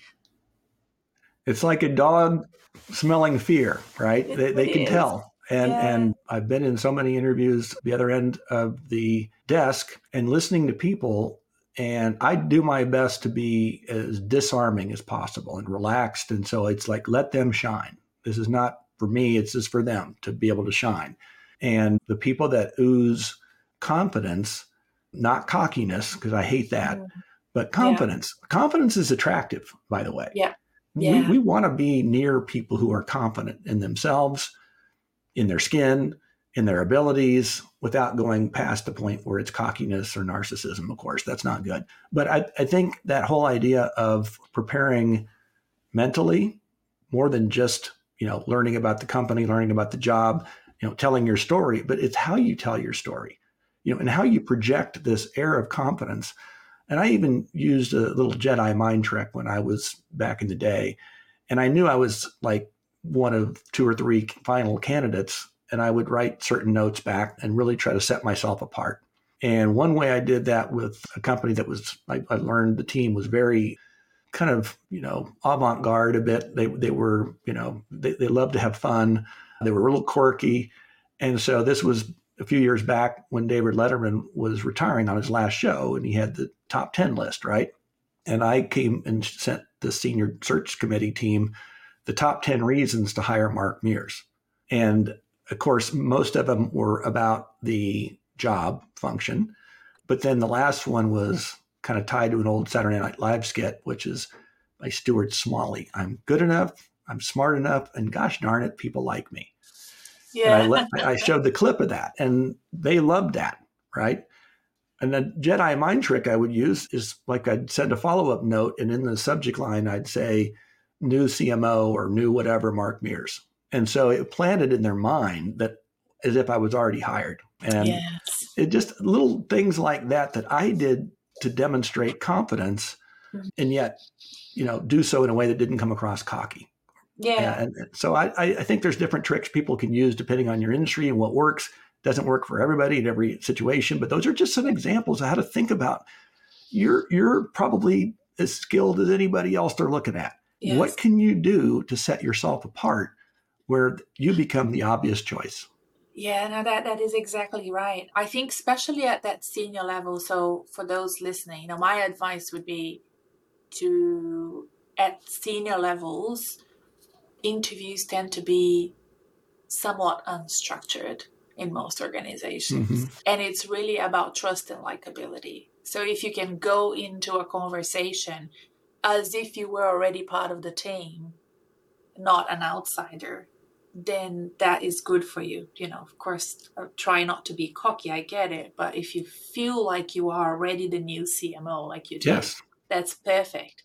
[SPEAKER 1] It's like a dog smelling fear, right? It they they can tell. And yeah. and I've been in so many interviews the other end of the desk and listening to people, and I do my best to be as disarming as possible and relaxed. And so it's like, let them shine. This is not for me, it's just for them to be able to shine. And the people that ooze confidence, not cockiness, because I hate that, mm. but confidence. Yeah. Confidence is attractive, by the way.
[SPEAKER 3] Yeah. Yeah.
[SPEAKER 1] We, we want to be near people who are confident in themselves, in their skin, in their abilities, without going past the point where it's cockiness or narcissism. Of course, that's not good. But I, I think that whole idea of preparing mentally, more than just, you know, learning about the company, learning about the job, you know, telling your story, but it's how you tell your story, you know, and how you project this air of confidence. And I even used a little Jedi mind trick when I was back in the day. And I knew I was like one of two or three final candidates, and I would write certain notes back and really try to set myself apart. And one way I did that with a company that was, I, I learned the team was very kind of, you know, avant-garde a bit. They they were, you know, they, they loved to have fun. They were a little quirky. And so this was a few years back when David Letterman was retiring on his last show, and he had the top ten list, right? And I came and sent the senior search committee team the top ten reasons to hire Mark Mears. And of course, most of them were about the job function. But then the last one was kind of tied to an old Saturday Night Live skit, which is by Stuart Smalley. I'm good enough, I'm smart enough, and gosh darn it, people like me. Yeah. And I, let, I showed the clip of that, and they loved that, right? And the Jedi mind trick I would use is like I'd send a follow-up note, and in the subject line, I'd say new C M O or new whatever, Mark Mears. And so it planted in their mind that as if I was already hired. And
[SPEAKER 3] Yes.
[SPEAKER 1] it just little things like that that I did to demonstrate confidence,
[SPEAKER 3] Mhm.
[SPEAKER 1] and yet, you know, do so in a way that didn't come across cocky.
[SPEAKER 3] Yeah.
[SPEAKER 1] And so I, I think there's different tricks people can use depending on your industry and what works. Doesn't work for everybody in every situation, but those are just some examples of how to think about. You're you're probably as skilled as anybody else they're looking at.
[SPEAKER 3] Yes.
[SPEAKER 1] What can you do to set yourself apart where you become the obvious choice?
[SPEAKER 3] Yeah, no, that, that is exactly right. I think especially at that senior level. So for those listening, you know, my advice would be to, at senior levels, interviews tend to be somewhat unstructured in most organizations.
[SPEAKER 1] Mm-hmm.
[SPEAKER 3] And it's really about trust and likability. So if you can go into a conversation as if you were already part of the team, not an outsider, then that is good for you. You know, of course, try not to be cocky, I get it. But if you feel like you are already the new C M O, like you did,
[SPEAKER 1] Yes.
[SPEAKER 3] that's perfect.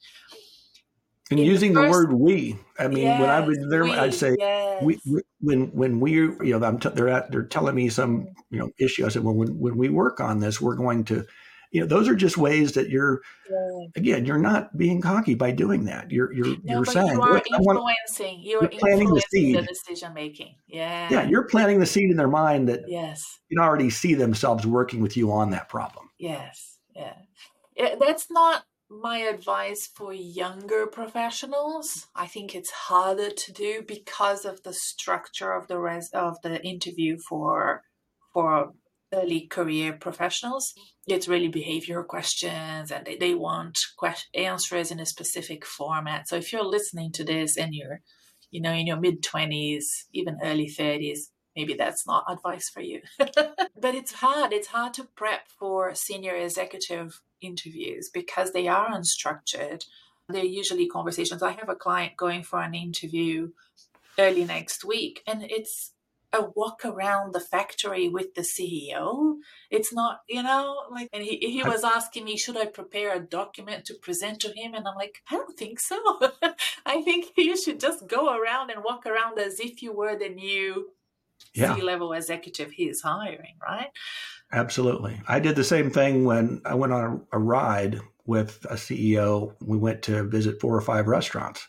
[SPEAKER 1] And
[SPEAKER 3] In
[SPEAKER 1] using
[SPEAKER 3] the,
[SPEAKER 1] the
[SPEAKER 3] first,
[SPEAKER 1] word "we," I mean,
[SPEAKER 3] yes,
[SPEAKER 1] when I was there,
[SPEAKER 3] we,
[SPEAKER 1] I'd say,
[SPEAKER 3] yes.
[SPEAKER 1] we, we, when when we, you know, I'm t- they're at, they're telling me some, you know, issue. I said, well, when when we work on this, we're going to, you know, those are just ways that you're,
[SPEAKER 3] Yeah.
[SPEAKER 1] again, you're not being cocky by doing that. You're you're
[SPEAKER 3] No,
[SPEAKER 1] you're
[SPEAKER 3] but
[SPEAKER 1] saying,
[SPEAKER 3] you are
[SPEAKER 1] look, I want,
[SPEAKER 3] influencing. You're
[SPEAKER 1] you're planting the
[SPEAKER 3] influencing the
[SPEAKER 1] seed.
[SPEAKER 3] decision making. Yeah.
[SPEAKER 1] Yeah, you're planting the seed in their mind that
[SPEAKER 3] Yes.
[SPEAKER 1] you already see themselves working with you on that problem.
[SPEAKER 3] Yes. Yeah. It, that's not my advice for younger professionals. I think it's harder to do because of the structure of the res- of the interview for for early career professionals. It's really behavioral questions, and they, they want question, answers in a specific format. So if you're listening to this and you're, you know, in your mid twenties, even early thirties, maybe that's not advice for you. But it's hard. It's hard to prep for senior executive interviews because they are unstructured. They're usually conversations. I have a client going for an interview early next week, and it's a walk around the factory with the C E O. It's not, you know, like, and he, he was asking me, should I prepare a document to present to him? And I'm like, I don't think so. I think you should just go around and walk around as if you were the new
[SPEAKER 1] Yeah.
[SPEAKER 3] C-level executive he is hiring, right?
[SPEAKER 1] Absolutely. I did the same thing when I went on a, a ride with a C E O. We went to visit four or five restaurants.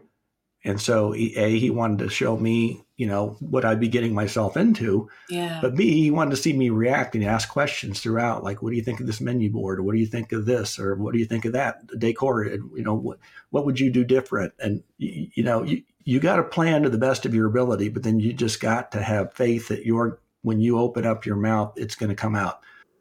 [SPEAKER 1] And so, A, he wanted to show me, you know, what I'd be getting myself into.
[SPEAKER 3] Yeah.
[SPEAKER 1] But B, he wanted to see me react and ask questions throughout, like, what do you think of this menu board? Or what do you think of this? Or what do you think of that? The decor, you know, what, what would you do different? And, you, you know, you, you got to plan to the best of your ability, but then you just got to have faith that you're, when you open up your mouth, it's going to come out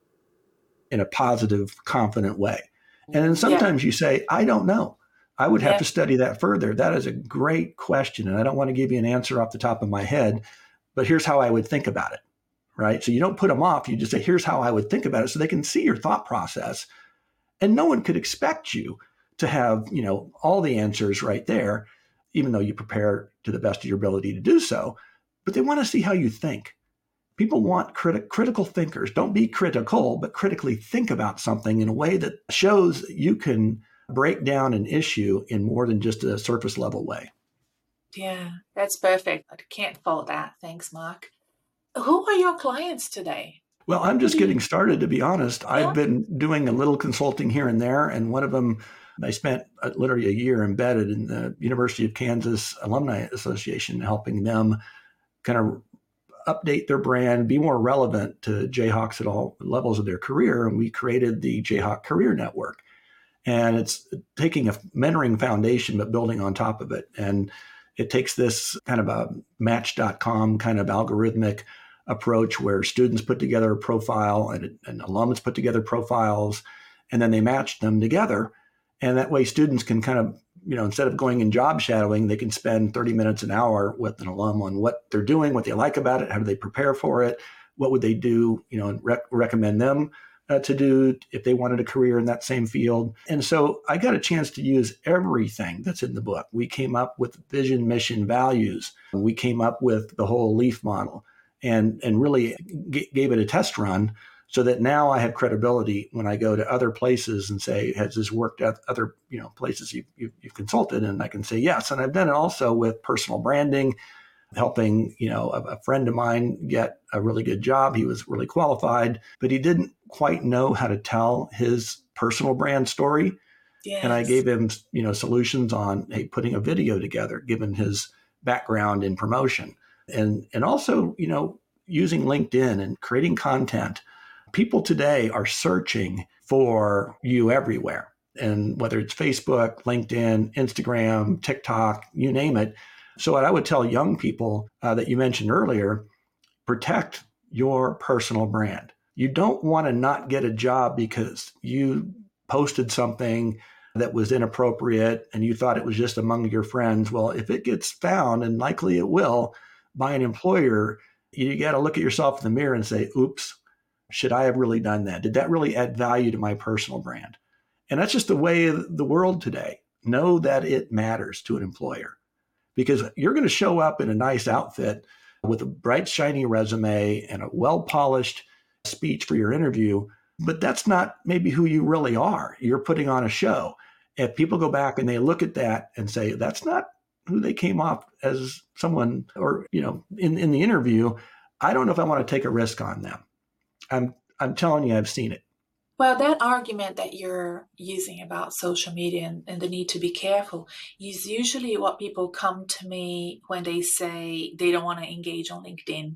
[SPEAKER 1] in a positive, confident way. And then sometimes yeah. you say, I don't know. I would have yeah. to study that further. That is a great question. And I don't want to give you an answer off the top of my head, but here's how I would think about it, right? So you don't put them off. You just say, here's how I would think about it, so they can see your thought process. And no one could expect you to have, you know, all the answers right there, even though you prepare to the best of your ability to do so. But they want to see how you think. People want criti- critical thinkers. Don't be critical, but critically think about something in a way that shows you can break down an issue in more than just a surface level way.
[SPEAKER 3] Yeah, that's perfect. I can't fault that. Thanks, Mark. Who are your clients today?
[SPEAKER 1] Well, I'm just getting started, to be honest. Yeah. I've been doing a little consulting here and there, and one of them, I spent literally a year embedded in the University of Kansas Alumni Association, helping them kind of update their brand, be more relevant to Jayhawks at all levels of their career. And we created the Jayhawk Career Network. And it's taking a mentoring foundation, but building on top of it. And it takes this kind of a match dot com kind of algorithmic approach where students put together a profile and, and alums put together profiles, and then they match them together. And that way students can kind of, you know, instead of going in job shadowing, they can spend thirty minutes an hour with an alum on what they're doing, what they like about it, how do they prepare for it, what would they do, you know, and rec- recommend them Uh, to do if they wanted a career in that same field. And so I got a chance to use everything that's in the book. We came up with vision, mission, values. We came up with the whole LEAF model and, and really g- gave it a test run so that now I have credibility when I go to other places and say, has this worked at other, you know, places you've, you've, you've consulted? And I can say yes. And I've done it also with personal branding, helping, you know, a, a friend of mine get a really good job. He was really qualified, but he didn't quite know how to tell his personal brand story.
[SPEAKER 3] Yes.
[SPEAKER 1] And I gave him, you know, solutions on, hey, putting a video together, given his background in promotion. And, and also, you know, using LinkedIn and creating content. People today are searching for you everywhere. And whether it's Facebook, LinkedIn, Instagram, TikTok, you name it. So what I would tell young people uh, that you mentioned earlier, protect your personal brand. You don't want to not get a job because you posted something that was inappropriate and you thought it was just among your friends. Well, if it gets found, and likely it will, by an employer, you got to look at yourself in the mirror and say, oops, should I have really done that? Did that really add value to my personal brand? And that's just the way of the world today. Know that it matters to an employer, because you're going to show up in a nice outfit with a bright, shiny resume and a well-polished speech for your interview, but that's not maybe who you really are. You're putting on a show. If people go back and they look at that and say, that's not who they came off as someone, or, you know, in, in the interview, I don't know if I want to take a risk on them. I'm I'm telling you, I've seen it.
[SPEAKER 3] Well, that argument that you're using about social media and, and the need to be careful is usually what people come to me when they say they don't want to engage on LinkedIn.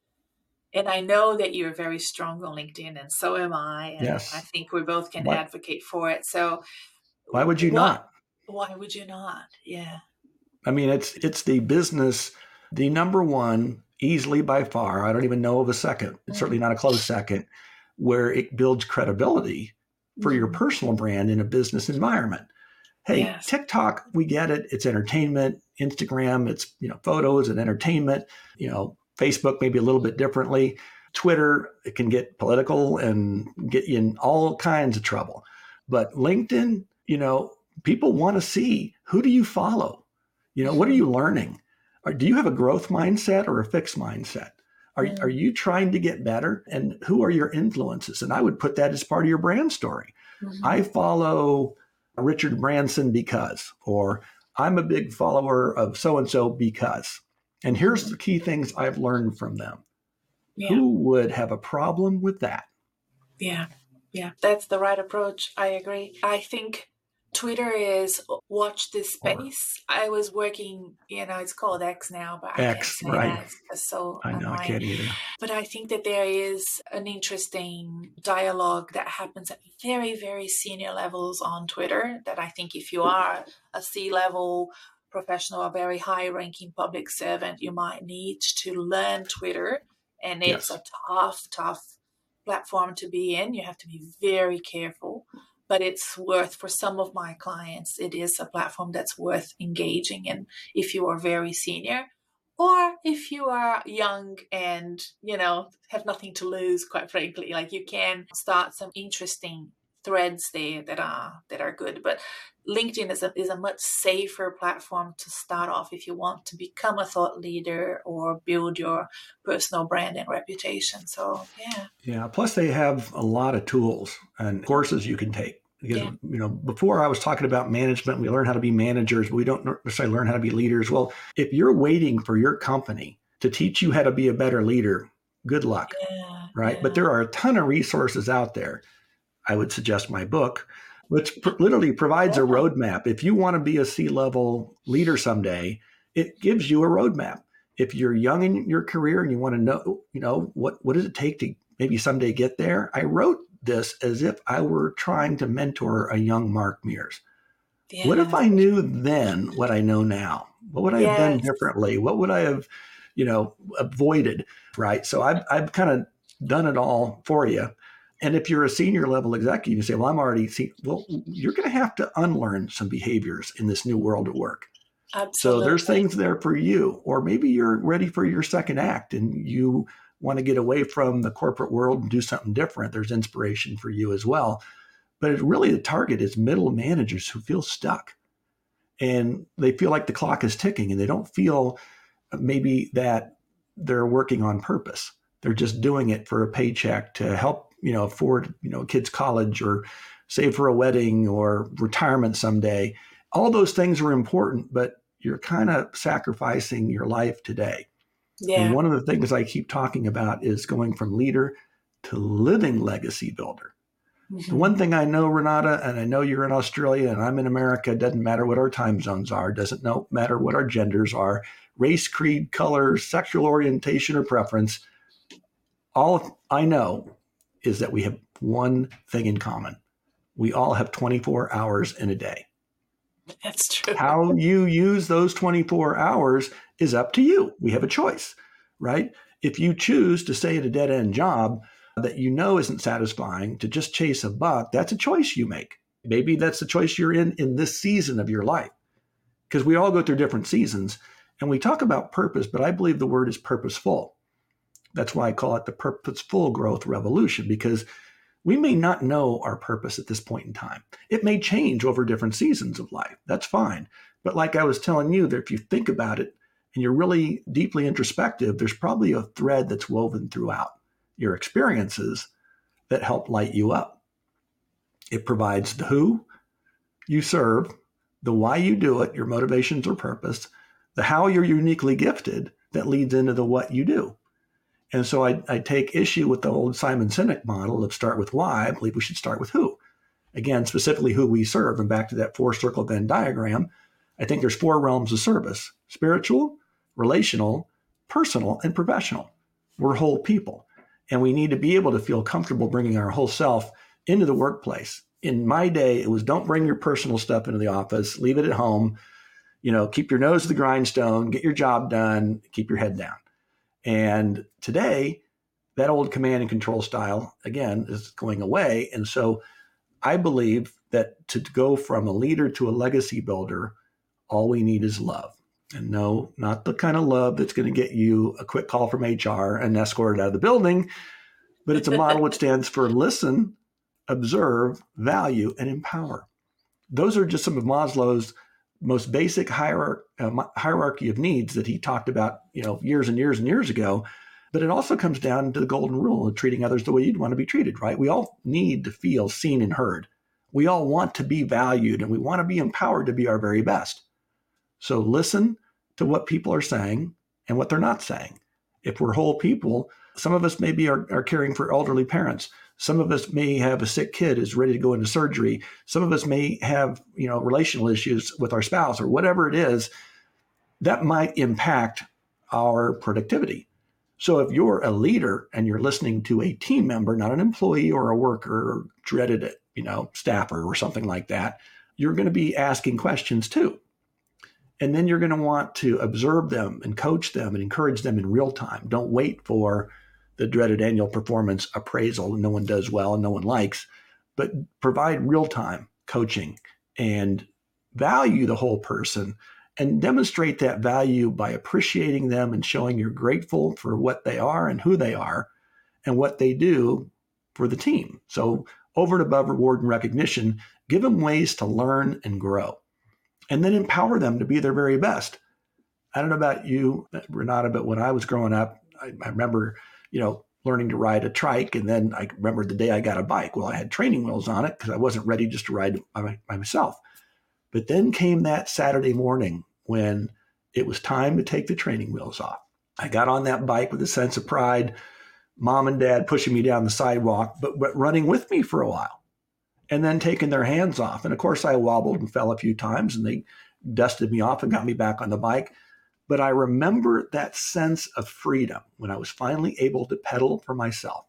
[SPEAKER 3] And I know that you're very strong on LinkedIn, and so am I. And
[SPEAKER 1] Yes.
[SPEAKER 3] I think we both can
[SPEAKER 1] Why,
[SPEAKER 3] advocate for it. So
[SPEAKER 1] why would you
[SPEAKER 3] what,
[SPEAKER 1] not?
[SPEAKER 3] Why would you not? Yeah.
[SPEAKER 1] I mean, it's it's the business, the number one, easily by far. I don't even know of a second. It's certainly not a close second, where it builds credibility for
[SPEAKER 3] Mm-hmm.
[SPEAKER 1] your personal brand in a business environment. Hey,
[SPEAKER 3] Yes.
[SPEAKER 1] TikTok, we get it. It's entertainment. Instagram, it's, you know, photos and entertainment. You know, Facebook, maybe a little bit differently. Twitter, it can get political and get you in all kinds of trouble. But LinkedIn, you know, people want to see, who do you follow? You know, what are you learning? Or do you have a growth mindset or a fixed mindset? Are,
[SPEAKER 3] Mm.
[SPEAKER 1] are you trying to get better? And who are your influences? And I would put that as part of your brand story.
[SPEAKER 3] Mhm.
[SPEAKER 1] I follow Richard Branson because, or I'm a big follower of so-and-so because. And here's the key things I've learned from them.
[SPEAKER 3] Yeah.
[SPEAKER 1] Who would have a problem with that?
[SPEAKER 3] Yeah. Yeah. That's the right approach. I agree. I think Twitter is watch this space. I was working, you know, it's called X now, but I
[SPEAKER 1] X,
[SPEAKER 3] can't say
[SPEAKER 1] right.
[SPEAKER 3] that. It's so
[SPEAKER 1] I know,
[SPEAKER 3] annoying.
[SPEAKER 1] I can't either.
[SPEAKER 3] But I think that there is an interesting dialogue that happens at very, very senior levels on Twitter that I think if you are a C-level professional, a very high-ranking public servant, you might need to learn Twitter. And it's
[SPEAKER 1] Yes.
[SPEAKER 3] a tough, tough platform to be in. You have to be very careful. But it's worth, for some of my clients, it is a platform that's worth engaging in if you are very senior. Or if you are young and, you know, have nothing to lose, quite frankly, like you can start some interesting threads there that are that are good. But LinkedIn is a is a much safer platform to start off if you want to become a thought leader or build your personal brand and reputation. So yeah.
[SPEAKER 1] Yeah. Plus, they have a lot of tools and courses you can take. Because,
[SPEAKER 3] Yeah.
[SPEAKER 1] you know, before I was talking about management, we learn how to be managers, but we don't necessarily learn how to be leaders. Well, if you're waiting for your company to teach you how to be a better leader, good luck,
[SPEAKER 3] Yeah.
[SPEAKER 1] right?
[SPEAKER 3] Yeah.
[SPEAKER 1] But there are a ton of resources out there. I would suggest my book, which pr- literally provides a
[SPEAKER 3] Oh.
[SPEAKER 1] roadmap. If you want to be a C-level leader someday, it gives you a roadmap. If you're young in your career and you want to know, you know, what, what does it take to maybe someday get there? I wrote this as if I were trying to mentor a young Mark Mears.
[SPEAKER 3] Yeah.
[SPEAKER 1] What if I knew then what I know now? What would I have done
[SPEAKER 3] Yes.
[SPEAKER 1] differently? What would I have, you know, avoided, right? So I've, I've kind of done it all for you. And if you're a senior level executive, you say, well, I'm already, see, well, you're going to have to unlearn some behaviors in this new world of work.
[SPEAKER 3] Absolutely.
[SPEAKER 1] So there's things there for you, or maybe you're ready for your second act and you want to get away from the corporate world and do something different. There's inspiration for you as well. But it really, the target is middle managers who feel stuck and they feel like the clock is ticking and they don't feel maybe that they're working on purpose. They're just doing it for a paycheck to help you know, afford, you know, kids' college or save for a wedding or retirement someday. All those things are important, but you're kind of sacrificing your life today. And
[SPEAKER 3] Yeah.
[SPEAKER 1] one of the things I keep talking about is going from leader to living legacy builder.
[SPEAKER 3] Mm-hmm.
[SPEAKER 1] The one thing I know, Renata, and I know you're in Australia and I'm in America, it doesn't matter what our time zones are, doesn't know, matter what our genders are, race, creed, color, sexual orientation, or preference. All I know is that we have one thing in common. We all have twenty-four hours in a day.
[SPEAKER 3] That's true.
[SPEAKER 1] How you use those twenty-four hours is up to you. We have a choice, right? If you choose to stay at a dead-end job that you know isn't satisfying, to just chase a buck, that's a choice you make. Maybe that's the choice you're in in this season of your life, because we all go through different seasons. And we talk about purpose, but I believe the word is purposeful. That's why I call it the purposeful growth revolution, because we may not know our purpose at this point in time. It may change over different seasons of life. That's fine. But like I was telling you, that if you think about it and you're really deeply introspective, there's probably a thread that's woven throughout your experiences that help light you up. It provides the who you serve, the why you do it, your motivations or purpose, the how you're uniquely gifted that leads into the what you do. And so I, I take issue with the old Simon Sinek model of start with why. I believe we should start with who. Again, specifically who we serve. And back to that four circle Venn diagram, I think there's four realms of service: spiritual, relational, personal, and professional. We're whole people. And we need to be able to feel comfortable bringing our whole self into the workplace. In my day, it was don't bring your personal stuff into the office, leave it at home, you know, keep your nose to the grindstone, get your job done, keep your head down. And today, that old command and control style, again, is going away. And so I believe that to go from a leader to a legacy builder, all we need is love. And no, not the kind of love that's going to get you a quick call from H R and escorted out of the building, but it's a model that stands for listen, observe, value, and empower. Those are just some of Maslow's most basic hierarchy, uh, hierarchy of needs that he talked about, you know, years and years and years ago. But it also comes down to the golden rule of treating others the way you'd want to be treated, right? We all need to feel seen and heard. We all want to be valued and we want to be empowered to be our very best. So listen to what people are saying and what they're not saying. If we're whole people, some of us maybe are, are caring for elderly parents. Some of us may have a sick kid who's ready to go into surgery. Some of us may have, you know, relational issues with our spouse or whatever it is that might impact our productivity. So if you're a leader and you're listening to a team member, not an employee or a worker or dreaded, you know, staffer or something like that, you're going to be asking questions too. And then you're going to want to observe them and coach them and encourage them in real time. Don't wait for the dreaded annual performance appraisal no one does well and no one likes, but provide real-time coaching and value the whole person and demonstrate that value by appreciating them and showing you're grateful for what they are and who they are and what they do for the team. So over and above reward and recognition, give them ways to learn and grow, and then empower them to be their very best. I don't know about you, Renata, but when I was growing up, I, I remember, you know, learning to ride a trike. And then I remember the day I got a bike. Well, I had training wheels on it because I wasn't ready just to ride by, by myself. But then came that Saturday morning when it was time to take the training wheels off. I got on that bike with a sense of pride, mom and dad pushing me down the sidewalk, but, but running with me for a while and then taking their hands off. And of course, I wobbled and fell a few times and they dusted me off and got me back on the bike. But I remember that sense of freedom when I was finally able to pedal for myself.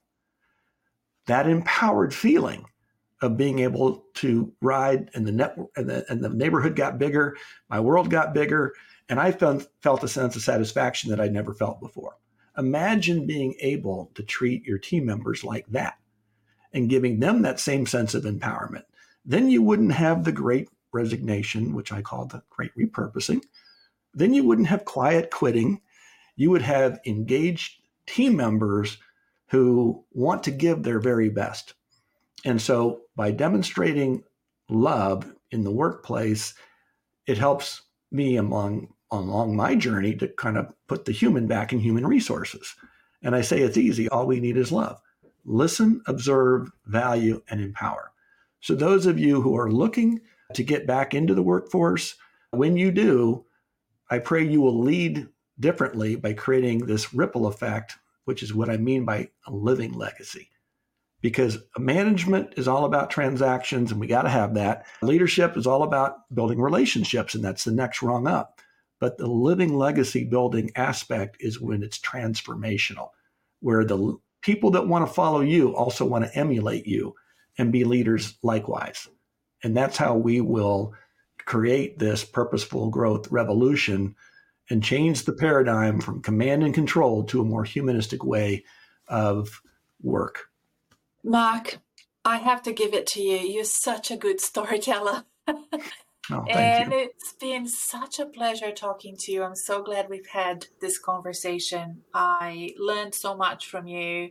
[SPEAKER 1] That empowered feeling of being able to ride, and the net, and the, and the neighborhood got bigger, my world got bigger, and I felt, felt a sense of satisfaction that I'd never felt before. Imagine being able to treat your team members like that and giving them that same sense of empowerment. Then you wouldn't have the great resignation, which I call the great repurposing. Then you wouldn't have quiet quitting. You would have engaged team members who want to give their very best. And so by demonstrating love in the workplace, it helps me among, along my journey to kind of put the human back in human resources. And I say it's easy. All we need is love. listen, observe, value, and empower. So those of you who are looking to get back into the workforce, when you do, I pray you will lead differently by creating this ripple effect, which is what I mean by a living legacy. Because management is all about transactions, and we got to have that. Leadership is all about building relationships, and that's the next rung up. But the living legacy building aspect is when it's transformational, where the people that want to follow you also want to emulate you and be leaders likewise. And that's how we will create this purposeful growth revolution and change the paradigm from command and control to a more humanistic way of work.
[SPEAKER 3] Mark, I have to give it to you. You're such a good storyteller.
[SPEAKER 1] Oh, thank
[SPEAKER 3] and
[SPEAKER 1] you.
[SPEAKER 3] it's been such a pleasure talking to you. I'm so glad we've had this conversation. I learned so much from you.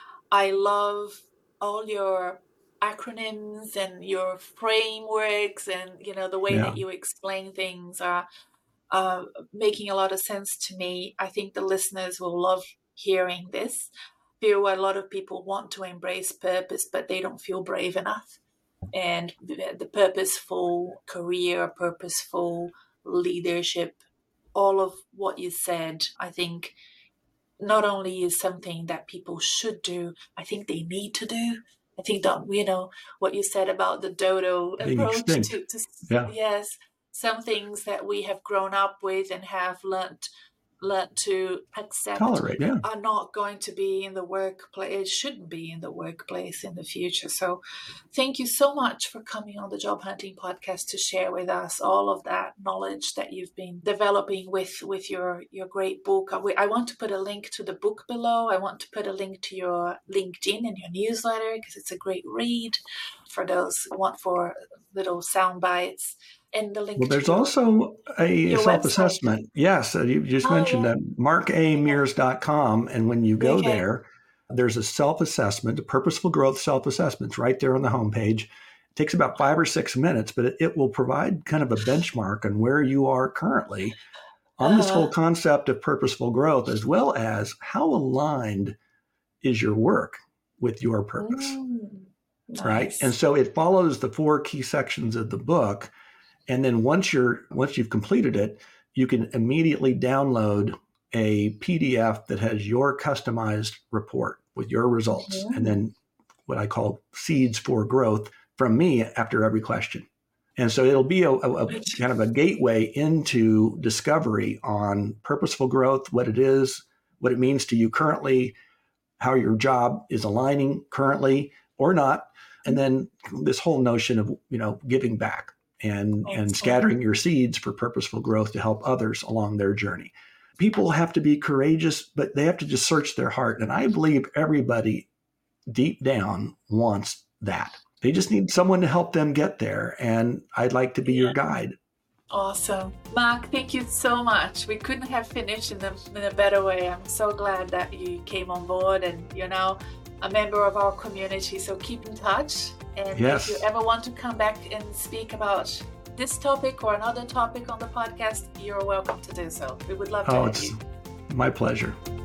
[SPEAKER 3] I love all your acronyms and your frameworks, and you know the way
[SPEAKER 1] Yeah.
[SPEAKER 3] that you explain things are uh, making a lot of sense to me. I think the listeners will love hearing this. I feel a lot of people want to embrace purpose, but they don't feel brave enough. And the purposeful career, purposeful leadership, all of what you said, I think not only is something that people should do, I think they need to do. I think that, you know, what you said about the dodo
[SPEAKER 1] Being
[SPEAKER 3] approach
[SPEAKER 1] extinct.
[SPEAKER 3] to, to
[SPEAKER 1] Yeah.
[SPEAKER 3] yes, some things that we have grown up with and have learned learned to accept
[SPEAKER 1] Tolerate, yeah.
[SPEAKER 3] are not going to be in the workplace. It shouldn't be in the workplace in the future. So thank you so much for coming on the Job Hunting Podcast to share with us all of that knowledge that you've been developing with, with your, your great book. I, I want to put a link to the book below. I want to put a link to your LinkedIn and your newsletter because it's a great read for those who want for little sound bites. And the link
[SPEAKER 1] Well, there's
[SPEAKER 3] to your,
[SPEAKER 1] also a
[SPEAKER 3] your
[SPEAKER 1] self-assessment.
[SPEAKER 3] website.
[SPEAKER 1] Yes, uh, you just
[SPEAKER 3] Oh,
[SPEAKER 1] mentioned
[SPEAKER 3] yeah.
[SPEAKER 1] that, mark a mears dot com. And when you go
[SPEAKER 3] Okay.
[SPEAKER 1] there, there's a self-assessment, a purposeful growth self-assessment. It's right there on the homepage. It takes about five or six minutes, but it, it will provide kind of a benchmark on where you are currently on this
[SPEAKER 3] Uh-huh.
[SPEAKER 1] whole concept of purposeful growth, as well as how aligned is your work with your purpose,
[SPEAKER 3] Mm,
[SPEAKER 1] right?
[SPEAKER 3] nice.
[SPEAKER 1] And so it follows the four key sections of the book. And then once you're once you've completed it, you can immediately download a P D F that has your customized report with your results,
[SPEAKER 3] Mhm.
[SPEAKER 1] and then what I call seeds for growth from me after every question. And so it'll be a, a, a kind of a gateway into discovery on purposeful growth, what it is, what it means to you currently, how your job is aligning currently or not, and then this whole notion of, you know, giving back and, and
[SPEAKER 3] Excellent.
[SPEAKER 1] scattering your seeds for purposeful growth to help others along their journey. People have to be courageous, but they have to just search their heart. And I believe everybody deep down wants that. They just need someone to help them get there. And I'd like to be
[SPEAKER 3] Yeah.
[SPEAKER 1] your guide.
[SPEAKER 3] Awesome. Mark, thank you so much. We couldn't have finished in a, in a better way. I'm so glad that you came on board and you're now a member of our community. So keep in touch. And
[SPEAKER 1] Yes.
[SPEAKER 3] if you ever want to come back and speak about this topic or another topic on the podcast, you're welcome to do so. We would love to
[SPEAKER 1] Oh,
[SPEAKER 3] have
[SPEAKER 1] it's
[SPEAKER 3] you.
[SPEAKER 1] my pleasure.